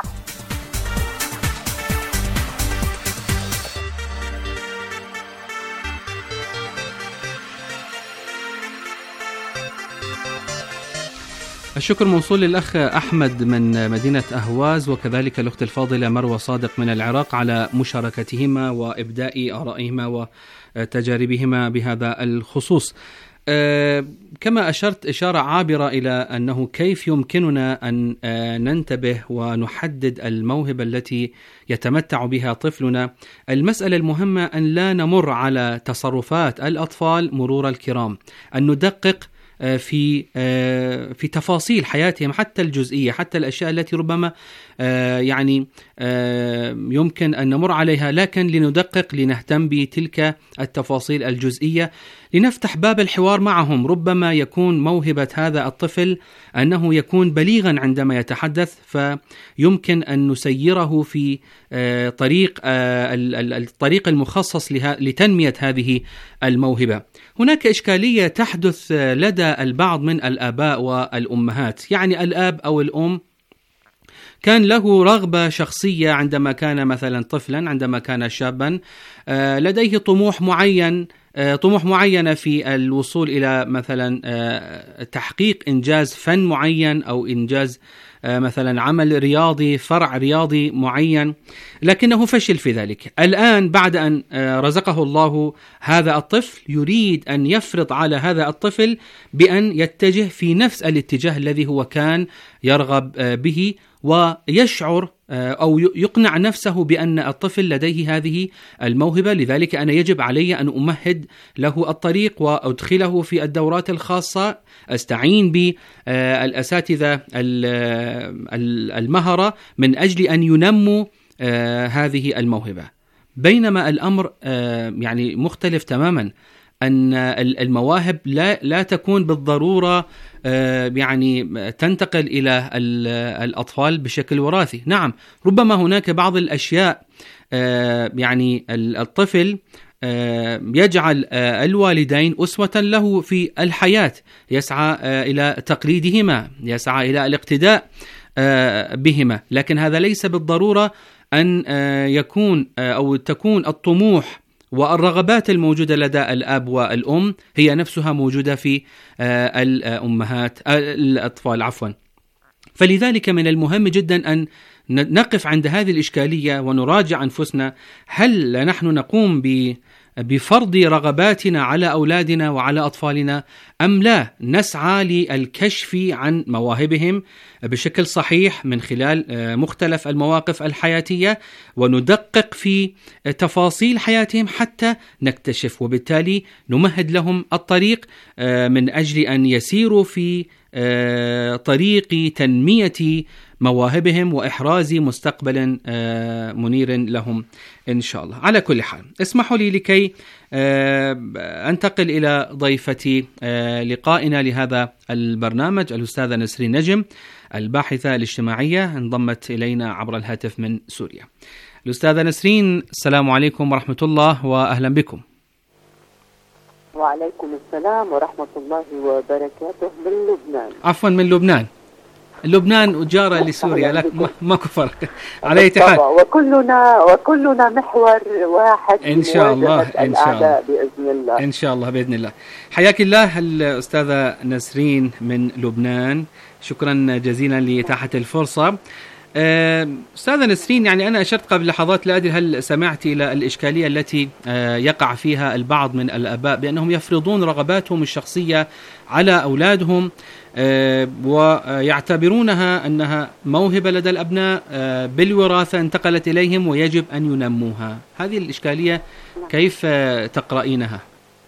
الشكر موصول للأخ أحمد من مدينة أهواز، وكذلك الأخت الفاضلة مروة صادق من العراق على مشاركتهما وإبداء آرائهما وتجاربهما بهذا الخصوص. أه كما أشرت إشارة عابرة إلى أنه كيف يمكننا أن أه ننتبه ونحدد الموهبة التي يتمتع بها طفلنا. المسألة المهمة أن لا نمر على تصرفات الأطفال مرور الكرام، أن ندقق في في تفاصيل حياتهم حتى الجزئية، حتى الأشياء التي ربما يعني يمكن أن نمر عليها، لكن لندقق لنهتم بتلك التفاصيل الجزئية لنفتح باب الحوار معهم. ربما يكون موهبة هذا الطفل أنه يكون بليغا عندما يتحدث، فيمكن أن نسيره في طريق الطريق المخصص لتنمية هذه الموهبة. هناك إشكالية تحدث لدى البعض من الآباء والأمهات، يعني الآب أو الأم كان له رغبة شخصية عندما كان مثلا طفلا، عندما كان شابا لديه طموح معين طموح معينة في الوصول إلى مثلا تحقيق إنجاز فن معين أو إنجاز مثلا عمل رياضي، فرع رياضي معين، لكنه فشل في ذلك. الآن بعد أن رزقه الله هذا الطفل يريد أن يفرض على هذا الطفل بأن يتجه في نفس الاتجاه الذي هو كان يرغب به، ويشعر أو يقنع نفسه بأن الطفل لديه هذه الموهبة. لذلك أنا يجب علي أن أمهد له الطريق وأدخله في الدورات الخاصة، أستعين بالأساتذة المهرة من أجل أن ينموا هذه الموهبة. بينما الأمر يعني مختلف تماما، أن المواهب لا لا تكون بالضرورة يعني تنتقل إلى الأطفال بشكل وراثي. نعم، ربما هناك بعض الأشياء يعني الطفل يجعل الوالدين أسوة له في الحياة، يسعى إلى تقليدهما، يسعى إلى الاقتداء بهما، لكن هذا ليس بالضرورة أن يكون أو تكون الطموح والرغبات الموجودة لدى الأب والأم هي نفسها موجودة في الأمهات الأطفال عفوا. فلذلك من المهم جدا أن نقف عند هذه الإشكالية ونراجع أنفسنا، هل نحن نقوم بفرض رغباتنا على أولادنا وعلى أطفالنا أم لا نسعى للكشف عن مواهبهم بشكل صحيح من خلال مختلف المواقف الحياتية، وندقق في تفاصيل حياتهم حتى نكتشف، وبالتالي نمهد لهم الطريق من أجل أن يسيروا في طريق تنمية مواهبهم وإحراز مستقبل منير لهم إن شاء الله. على كل حال اسمحوا لي لكي أنتقل إلى ضيفتي لقائنا لهذا البرنامج، الأستاذة نسرين نجم، الباحثة الاجتماعية، انضمت إلينا عبر الهاتف من سوريا. الأستاذة نسرين، السلام عليكم ورحمة الله وأهلا بكم. وعليكم السلام ورحمة الله وبركاته من لبنان. عفوا من لبنان. لبنان جارة لسوريا، لكن ماكو فرق على أي حال. وكلنا وكلنا محور واحد إن شاء الله إن شاء الله بإذن الله إن شاء الله بإذن الله. حياك الله الأستاذة نسرين من لبنان، شكرا جزيلا لإتاحة الفرصة. أستاذة نسرين، يعني أنا أشرت قبل لحظات، لا أدري هل سمعت إلى الإشكالية التي يقع فيها البعض من الآباء بأنهم يفرضون رغباتهم الشخصية على أولادهم ويعتبرونها أنها موهبة لدى الأبناء بالوراثة انتقلت إليهم ويجب أن ينموها. هذه الإشكالية كيف تقرأينها؟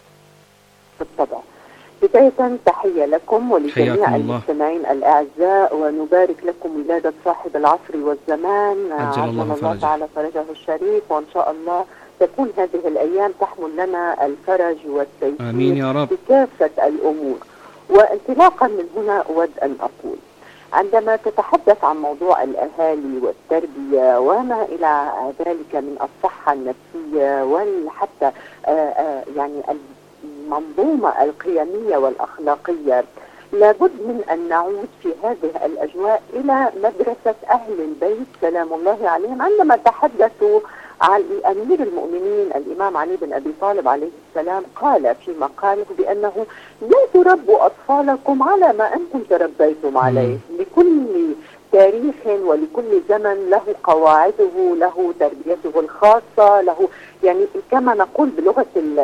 بالطبع، بداية تحية لكم ولجميع المستمعين الأعزاء، ونبارك لكم ولادة صاحب العصر والزمان عجل الله, الله تعالى فرجه الشريف، وإن شاء الله تكون هذه الأيام تحمل لنا الفرج والتيسير آمين يا رب في كافة الأمور. وانطلاقا من هنا أود أن أقول، عندما تتحدث عن موضوع الأهالي والتربية وما إلى ذلك من الصحة النفسية وحتى يعني المنظومة القيمية والأخلاقية، لابد من أن نعود في هذه الأجواء إلى مدرسة أهل البيت سلام الله عليهم، عندما تحدثوا عن أمير المؤمنين الإمام علي بن أبي طالب عليه السلام، قال في مقاله بأنه لا تربوا أطفالكم على ما أنتم تربيتم عليه، لكل تاريخ ولكل زمن له قواعده، له تربيته الخاصة، له يعني كما نقول بلغة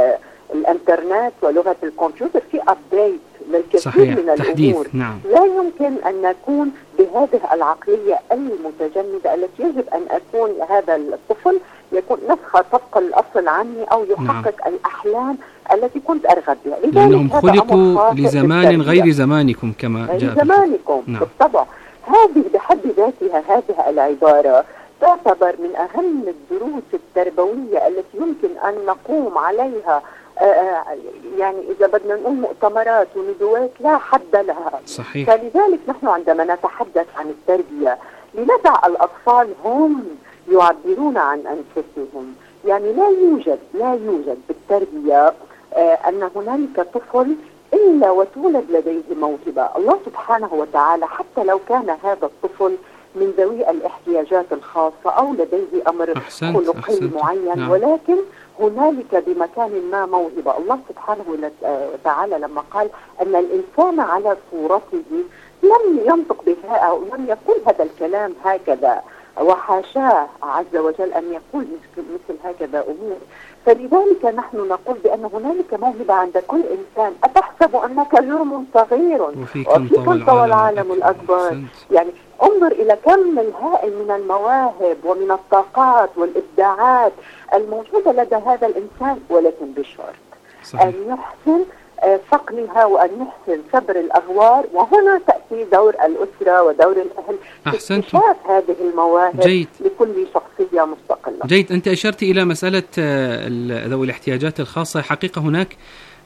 الانترنت ولغة الكمبيوتر في أبديت للكثير صحيح. من الأمور. نعم. لا يمكن أن نكون بهذه العقلية المتجمدة التي يجب أن أكون هذا الطفل يكون نسخة طبق الأصل عني أو يحقق نعم. الأحلام التي كنت أرغب بها، لأنهم خلقوا لزمان غير زمانكم كما غير جاء زمانكم نعم. بالطبع. هذه بحد ذاتها هذه العبارة تعتبر من أهم الدروس التربوية التي يمكن أن نقوم عليها، آآ يعني إذا بدنا نقول مؤتمرات وندوات لا حد لها. صحيح. فلذلك نحن عندما نتحدث عن التربية لندع الأطفال هم يعبرون عن أنفسهم. يعني لا يوجد لا يوجد بالتربية أن هنالك طفل إلا وتولد لديه موهبة. الله سبحانه وتعالى حتى لو كان هذا الطفل من ذوي الاحتياجات الخاصة أو لديه أمر خلقي معين نعم. ولكن هنالك بمكان ما موهبة. الله سبحانه وتعالى لما قال أن الإنسان على صورته لم ينطق بها أو لم يقول هذا الكلام هكذا، وحاشاه عز وجل أن يقول مثل هكذا أمور. فلذلك نحن نقول بأن هنالك موهبة عند كل إنسان. أتحسب أنك جرم صغير وفيكم طوى العالم الأكبر؟ يعني انظر إلى كم الهائل من المواهب ومن الطاقات والإبداعات الموجودة لدى هذا الإنسان، ولكن بشرط أن يحسن صقلها وأن يحسن صبر الأغوار. وهنا تأتي دور الأسرة ودور الأهل في اكتشاف هذه المواهب جيد. لكل شخصية مستقلة. جيد. أنت أشرت إلى مسألة ذوي الاحتياجات الخاصة. حقيقة هناك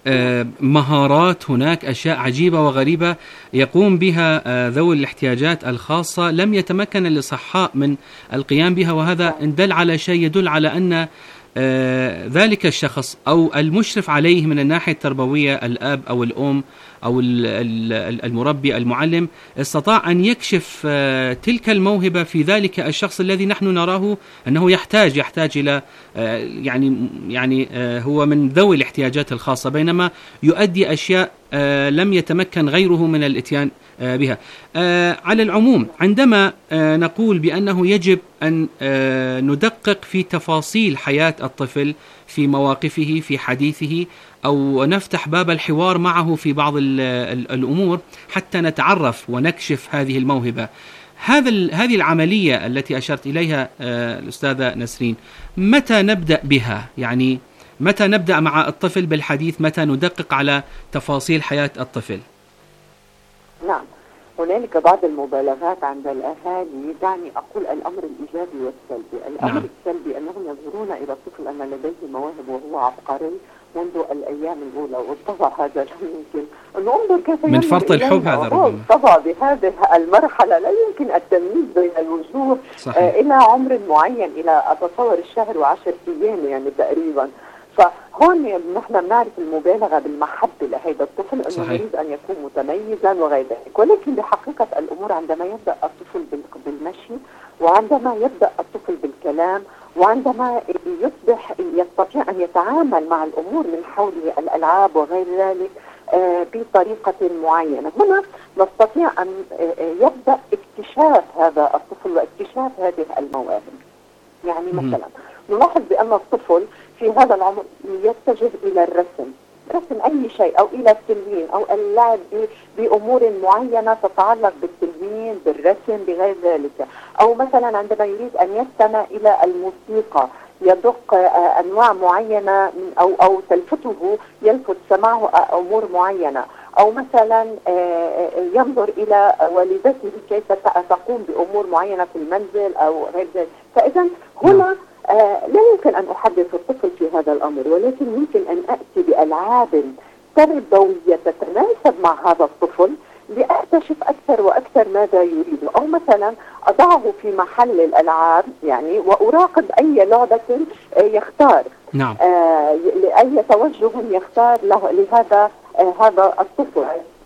مهارات، هناك أشياء عجيبة وغريبة يقوم بها ذوي الاحتياجات الخاصة لم يتمكن الأصحاء من القيام بها، وهذا إن دل على شيء يدل على أن آه ذلك الشخص أو المشرف عليه من الناحية التربوية، الأب أو الأم أو المربي المعلم، استطاع أن يكشف آه تلك الموهبة في ذلك الشخص الذي نحن نراه أنه يحتاج يحتاج إلى آه يعني يعني آه هو من ذوي الاحتياجات الخاصة، بينما يؤدي أشياء آه لم يتمكن غيره من الإتيان آه بها. آه على العموم عندما آه نقول بأنه يجب أن آه ندقق في تفاصيل حياة الطفل، في مواقفه، في حديثه، أو نفتح باب الحوار معه في بعض الأمور حتى نتعرف ونكشف هذه الموهبة. هذا هذه العملية التي أشرت إليها آه الأستاذة نسرين، متى نبدأ بها؟ يعني متى نبدأ مع الطفل بالحديث؟ متى ندقق على تفاصيل حياة الطفل؟ نعم، هنالك بعض المبالغات عند الأهالي. دعني أقول الأمر الإيجابي والسلبي. الأمر نعم. السلبي أنهم ينظرون إلى الطفل أن لديه مواهب وهو عبقري منذ الأيام الأولى، وطبع هذا لا يمكن أن انظر كيف من فرط الحب هذا ربما طبع بهذه المرحلة لا يمكن التمييز بين الوجوه آه إلى عمر معين، إلى أتصور الشهر وعشر أيام يعني تقريبا. فهون نحن بنعرف المبالغة بالمحبة لهذا الطفل أنه يريد أن يكون متميزا وغير ذلك، ولكن بحقيقة الأمور عندما يبدأ الطفل بالمشي، وعندما يبدأ الطفل بالكلام، وعندما يصبح يستطيع أن يتعامل مع الأمور من حوله، الألعاب وغير ذلك آه بطريقة معينة، هنا نستطيع أن آه يبدأ اكتشاف هذا الطفل واكتشاف هذه المواهب. يعني مثلا نلاحظ بأن الطفل في هذا العمر يتجه إلى الرسم، رسم أي شيء، أو إلى التلوين، أو اللعب بأمور معينة تتعلق بالتلوين، بالرسم، بغير ذلك. أو مثلا عندما يريد أن يستمع إلى الموسيقى، يدق أنواع معينة من أو أو تلفته يلفت سماعه أمور معينة. أو مثلا ينظر إلى والدته كيف تقوم بأمور معينة في المنزل أو غير ذلك. فإذا هنا آه لا يمكن أن أحدث الطفل في هذا الأمر، ولكن يمكن أن أأتي بألعاب تربوية تتناسب مع هذا الطفل لأكتشف أكثر وأكثر ماذا يريد. أو مثلا أضعه في محل الألعاب يعني وأراقب أي لعبة يختار، نعم. آه لأي توجه يختار له لهذا آه هذا الطفل.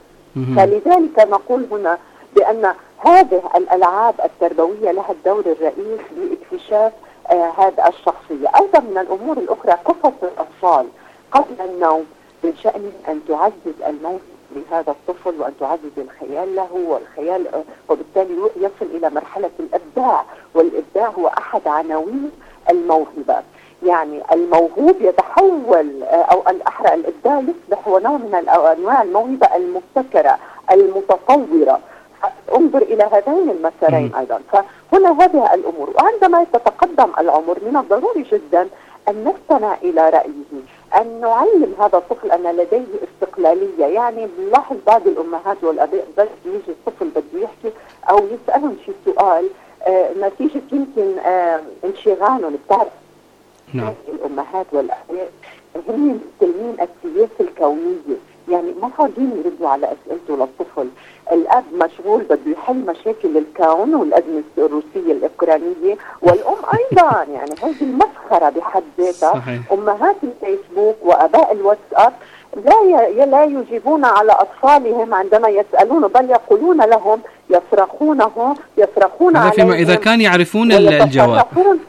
فلذلك نقول هنا بأن هذه الألعاب التربوية لها الدور الرئيس لاكتشاف آه هذا الشخصية. أيضا من الأمور الأخرى قصص الأطفال قبل النوم من شأن أن تعزز الموت لهذا الطفل وأن تعزز الخيال له، والخيال آه وبالتالي يصل إلى مرحلة الإبداع، والإبداع هو أحد عناوين الموهبة. يعني الموهوب يتحول آه أو الأحرى الإبداع يصبح هو نوع من أنواع الموهبة المبتكرة المتطورة. انظر إلى هذين المسارين أيضا. فهنا هذه الأمور. وعندما تتقدم العمر من الضروري جدا أن نستمع إلى رأيه، أن نعلم هذا الطفل أن لديه استقلالية. يعني نلاحظ بعض الأمهات والأباء بس يجي الطفل بده يحكي أو يسألهم شيء سؤال آه نتيجة يمكن آه انشغالهم. بتعرف نعم. الأمهات والأباء هم مستلمين السياسة الكونية، يعني ما قادرين يردوا على أسئلته للطفل. الأب مشغول بده يحل مشاكل الكون والأزمة الروسية الأوكرانية، والأم أيضا يعني هذه المسخرة بحد ذاتها. أمهات الفيسبوك وأباء الواتساب لا ي... لا يجيبون على أطفالهم عندما يسألون، بل يقولون لهم يصرخونه يصرخون هذا فيما إذا كان يعرفون الجواب.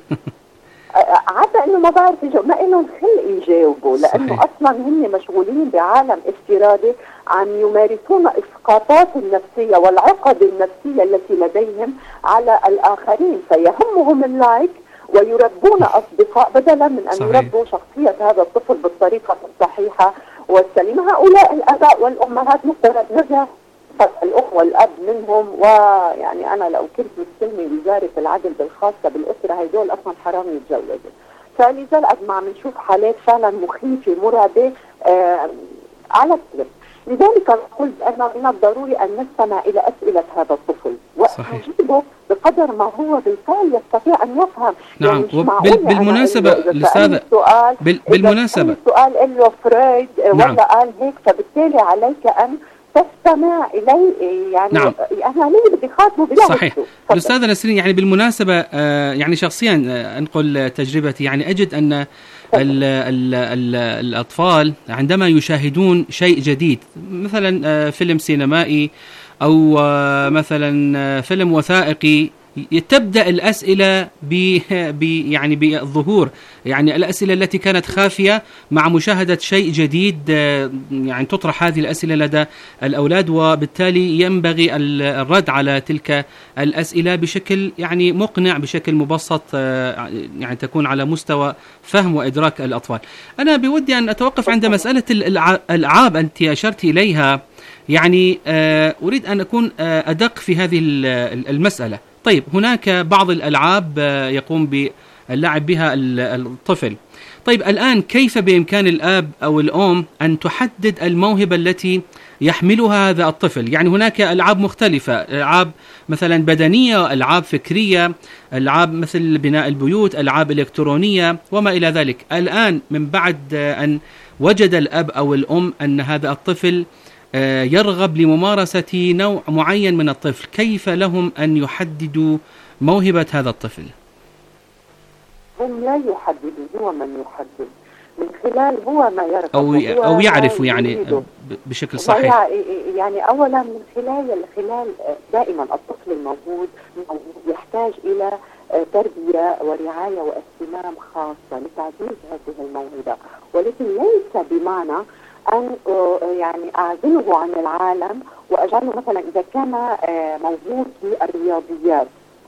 عادة انه ما بعرف يجاوب، ما انهم خلق يجاوبوا، لانه صحيح. اصلا هم مشغولين بعالم افتراضي عم يمارسون إسقاطات النفسية والعقد النفسية التي لديهم على الآخرين، فيهمهم اللايك ويربون أصدقاء بدلا من أن صحيح. يربوا شخصية هذا الطفل بالطريقة الصحيحة والسليمة. هؤلاء الآباء والأمهات مفترض نزع الأم والأب منهم، ويعني أنا لو كنت مستلمي وزارة العدل بالخاصة بالأسرة هيدول أصلا حرام يتجوزوا. فلذلك قد ما عم نشوف حالات فعلا مخيفة مرعبة آه على الطفل. لذلك نقول أن من الضروري أن نستمع إلى أسئلة هذا الطفل ونجيبه بقدر ما هو بالفعل يستطيع أن يفهم. نعم. يعني بالمناسبة الأستاذة بال بالمناسبة السؤال قال له فرويد نعم. ولا قال هيك، فبالتالي عليك أن تستمع إليه. يعني نعم. أنا ليه بدي خاطبه بلا صحيح. الأستاذة نسرين، يعني بالمناسبة آه يعني شخصيا آه أنقل تجربتي، يعني أجد أن ال ال ال الأطفال عندما يشاهدون شيء جديد، مثلا آه فيلم سينمائي أو آه مثلا آه فيلم وثائقي، تبدأ الأسئلة ب يعني بالظهور، يعني الأسئلة التي كانت خافية مع مشاهدة شيء جديد، يعني تطرح هذه الأسئلة لدى الأولاد، وبالتالي ينبغي الرد على تلك الأسئلة بشكل يعني مقنع، بشكل مبسط، يعني تكون على مستوى فهم وإدراك الأطفال. أنا بودي أن أتوقف عند مسألة الألعاب أنت أشرت إليها، يعني أريد أن أكون أدق في هذه المسألة. طيب، هناك بعض الألعاب يقوم باللعب بها الطفل. طيب الآن كيف بإمكان الآب أو الأم أن تحدد الموهبة التي يحملها هذا الطفل؟ يعني هناك ألعاب مختلفة، ألعاب مثلا بدنية، ألعاب فكرية، ألعاب مثل بناء البيوت، ألعاب إلكترونية وما إلى ذلك. الآن من بعد أن وجد الأب أو الأم أن هذا الطفل يرغب لممارسة نوع معين من الطفل، كيف لهم أن يحددوا موهبة هذا الطفل؟ هم لا يحددون، هو من يحدد من خلال هو ما يرغب أو, أو يعرف يعني بشكل صحيح. يعني أولا من خلال خلال دائما الطفل الموجود يحتاج إلى تربية ورعاية واهتمام خاصة لتعزيز هذه الموهبة، ولكن ليس بمعنى أن يعني أعزله عن العالم وأجعله مثلا إذا كان موجود في الرياضيات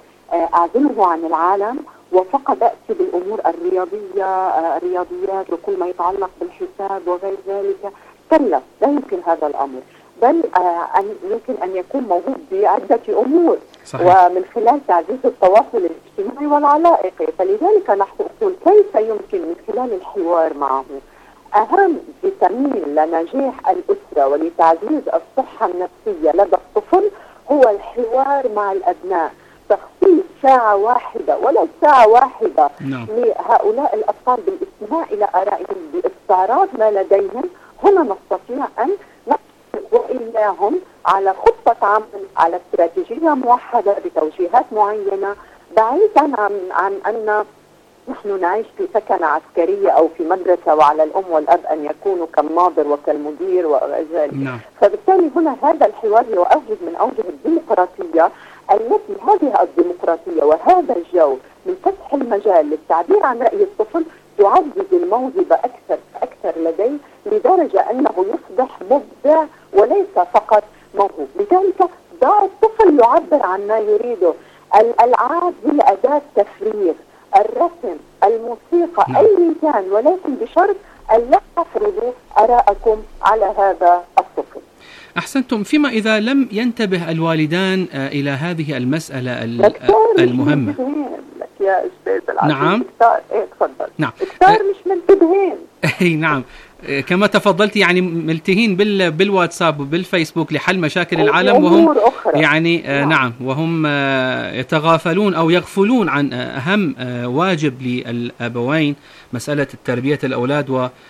أعزله عن العالم وفقط أتي بالأمور الرياضية الرياضيات وكل ما يتعلق بالحساب وغير ذلك. كلا، لا يمكن هذا الأمر، بل أن يمكن أن يكون موجود بعدة أمور صحيح. ومن خلال تعزيز التواصل الاجتماعي والعلائقي. فلذلك نحن نقول كيف يمكن من خلال الحوار معه. أهم فيتامين لنجاح الأسرة ولتعزيز الصحة النفسية لدى الطفل هو الحوار مع الأبناء، تخصيص ساعة واحدة ولو ساعة واحدة no. لهؤلاء الأطفال بالاستماع إلى آرائهم، باستعراض ما لديهم. هنا نستطيع أن نطلق إياهم على خطة عمل، على استراتيجية موحدة بتوجيهات معينة، بعيدا عن, عن أن نحن نعيش في سكنة عسكرية أو في مدرسة وعلى الأم والأب أن يكونوا كالناظر وكالمدير وغير نعم. فبالتالي هنا هذا الحوار يؤجج من أوجه الديمقراطية، التي هذه الديمقراطية وهذا الجو من فتح المجال للتعبير عن رأي الطفل تعزز الموهبة أكثر أكثر لديه، لدرجة أنه يصبح مبدع وليس فقط موهوب. لذلك دع الطفل يعبر عن ما يريده. الألعاب هي أداة تفريغ، الرسم، الموسيقى، نعم. أي كان، ولكن بشرط أن لا تفرضوا آراءكم على هذا الطفل. أحسنتم. فيما إذا لم ينتبه الوالدان إلى هذه المسألة المهمة. لك يا أستاذ العزيز. نعم. كتار إيه تفضل. نعم. كتار مش منتبهين. أي نعم. كما تفضلت، يعني ملتهين بال بالواتساب وبالفيسبوك لحل مشاكل العالم، وهم يعني آه نعم وهم آه يتغافلون أو يغفلون عن آه أهم آه واجب للأبوين، مسألة تربية الأولاد،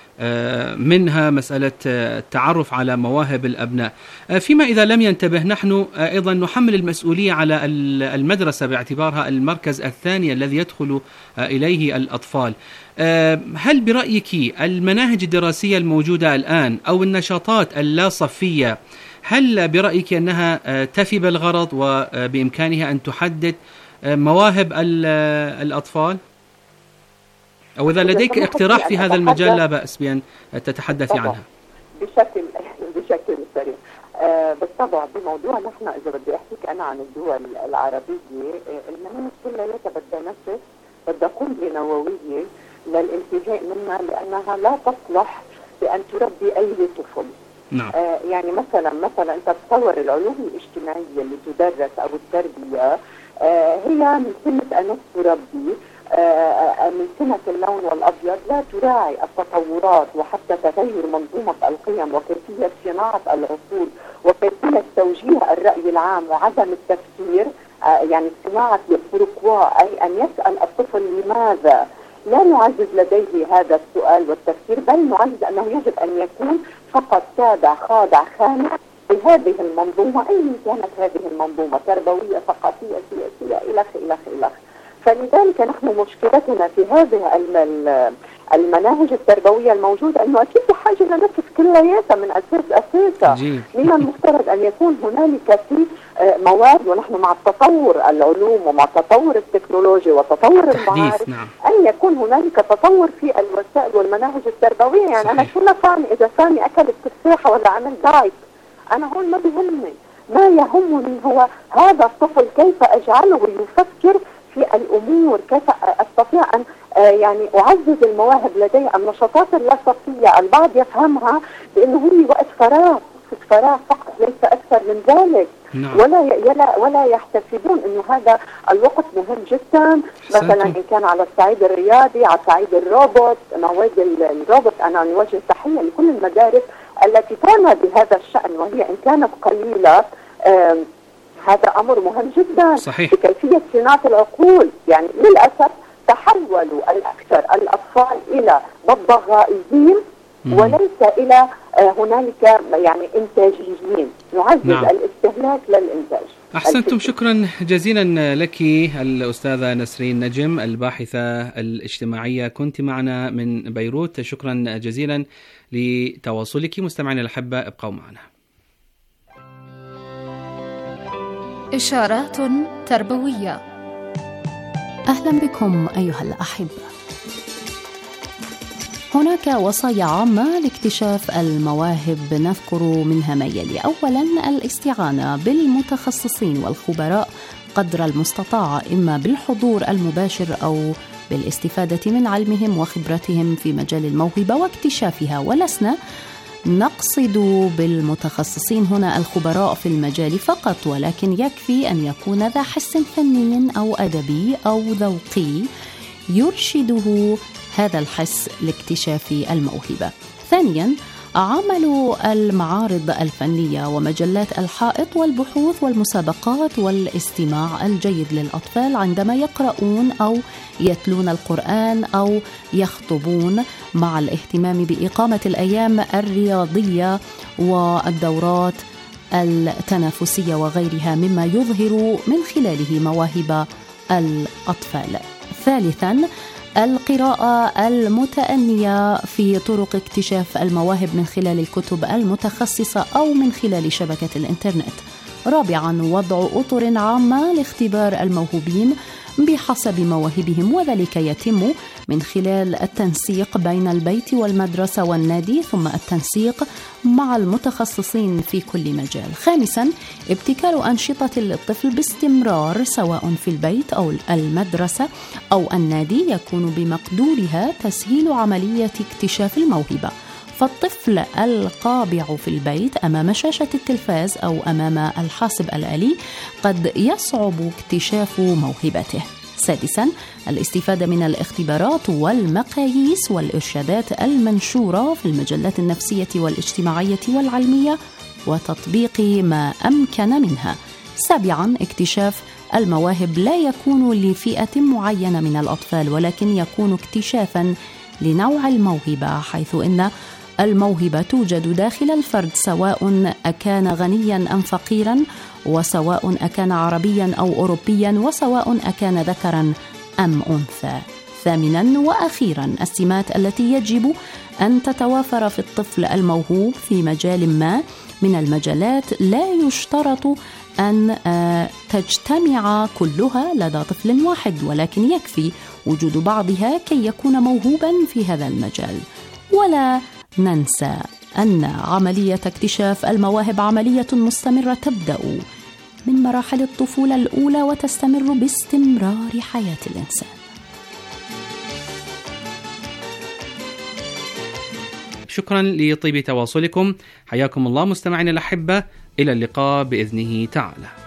ومنها مسألة التعرف على مواهب الأبناء. فيما إذا لم ينتبه، نحن أيضا نحمل المسؤولية على المدرسة باعتبارها المركز الثاني الذي يدخل إليه الأطفال. هل برأيك المناهج الدراسية الموجودة الآن أو النشاطات اللا صفية، هل برأيك أنها تفي بالغرض وبإمكانها أن تحدد مواهب الأطفال؟ أو إذا لديك اقتراح في هذا المجال لا بأس بأن تتحدثي عنها. بشكل بشكل سريع. آه بالطبع بموضوع نحن إذا بدي أحكيك أنا عن الدول العربية، آه المناهج كلها بدها نفس بدها قنبلة نووية للانتهاء منها، لأنها لا تصلح بأن تربي أي طفل. نعم. آه يعني مثلا مثلا أنت تصور العلوم الاجتماعية اللي تدرس أو التربية آه هي من سنة أنس تربي، آه من سنة اللون والأبيض لا تراعي التطورات وحتى تغير منظومة القيم وكيفية صناعة العقول وكيفية توجيه الرأي العام وعدم التفكير، آه يعني صناعة البروكوا، أي أن يسأل الطفل لماذا. لا نعزز لديه هذا السؤال والتفكير، بل نعزز أنه يجب أن يكون فقط تابع خاضع خانع لهذه المنظومة أي كانت هذه المنظومة، تربوية ثقافية سياسية إلخ إلخ إلخ. فلذلك نحن مشكلتنا في هذه المناهج التربوية الموجودة أنه أكيد بحاجة لنفس كلياتها من أساس أساسها. من المفترض أن يكون هنالك في مواد، ونحن مع التطور العلوم ومع تطور التكنولوجيا وتطور المعارف نعم. أن يكون هنالك تطور في الوسائل والمناهج التربوية. يعني صحيح. أنا شو نفعني إذا سامي أكل التفاحة ولا عمل دايت؟ أنا هون ما بيهمني، ما يهمني هو هذا الطفل كيف أجعله يفكر في الأمور، كيف أستطيع أن يعني أعزز المواهب لديه. النشاطات اللاصقية البعض يفهمها بأنه هي وقت فراغ فراغ فقط ليس أكثر من ذلك. نعم. ولا يلا ولا يحتسبون انه هذا الوقت مهم جدا، مثلا ان كان على الصعيد الرياضي، على صعيد الروبوت، مواد الروبوت. انا نوجه تحيه لكل المدارس التي تعمل بهذا الشأن، وهي ان كانت قليله هذا امر مهم جدا. صحيح. بكيفيه صناعه العقول. يعني للاسف تحولوا الاكثر الاطفال الى ببغائيين وليس إلى هنالك يعني إنتاجيين. نعزز نعم. الاستهلاك للإنتاج. أحسنتم، شكرا جزيلا لك الأستاذة نسرين نجم الباحثة الاجتماعية، كنت معنا من بيروت. شكرا جزيلا لتواصلك. مستمعينا الأحبة ابقوا معنا. إشارات تربوية. أهلا بكم أيها الأحبة. هناك وصايا عامة لاكتشاف المواهب نذكر منها ما يلي. أولا، الاستعانة بالمتخصصين والخبراء قدر المستطاع، إما بالحضور المباشر أو بالاستفادة من علمهم وخبرتهم في مجال الموهبة واكتشافها. ولسنا نقصد بالمتخصصين هنا الخبراء في المجال فقط، ولكن يكفي أن يكون ذا حس فني أو أدبي أو ذوقي يرشده هذا الحس لاكتشاف الموهبة. ثانياً، عمل المعارض الفنية ومجلات الحائط والبحوث والمسابقات والاستماع الجيد للأطفال عندما يقرؤون أو يتلون القرآن أو يخطبون، مع الاهتمام بإقامة الأيام الرياضية والدورات التنافسية وغيرها مما يظهر من خلاله مواهب الأطفال. ثالثاً، القراءة المتأنية في طرق اكتشاف المواهب من خلال الكتب المتخصصة أو من خلال شبكة الإنترنت. رابعاً، وضع أطر عامة لاختبار الموهوبين بحسب مواهبهم، وذلك يتم من خلال التنسيق بين البيت والمدرسة والنادي، ثم التنسيق مع المتخصصين في كل مجال. خامساً، ابتكار أنشطة للطفل باستمرار سواء في البيت أو المدرسة أو النادي يكون بمقدورها تسهيل عملية اكتشاف الموهبة. فالطفل القابع في البيت أمام شاشة التلفاز أو أمام الحاسب الآلي قد يصعب اكتشاف موهبته. سادساً، الاستفادة من الاختبارات والمقاييس والإرشادات المنشورة في المجلات النفسية والاجتماعية والعلمية وتطبيق ما أمكن منها. سابعاً، اكتشاف المواهب لا يكون لفئة معينة من الأطفال، ولكن يكون اكتشافاً لنوع الموهبة، حيث إن الموهبة توجد داخل الفرد سواء أكان غنياً أم فقيراً، وسواء أكان عربياً أو أوروبياً، وسواء أكان ذكراً أم أنثى. ثامناً وأخيراً، السمات التي يجب أن تتوافر في الطفل الموهوب في مجال ما من المجالات لا يشترط أن تجتمع كلها لدى طفل واحد، ولكن يكفي وجود بعضها كي يكون موهوباً في هذا المجال. ولا ننسى أن عملية اكتشاف المواهب عملية مستمرة تبدأ من مراحل الطفولة الأولى وتستمر باستمرار حياة الإنسان. شكرا لطيب تواصلكم، حياكم الله مستمعينا الأحبة، إلى اللقاء بإذنه تعالى.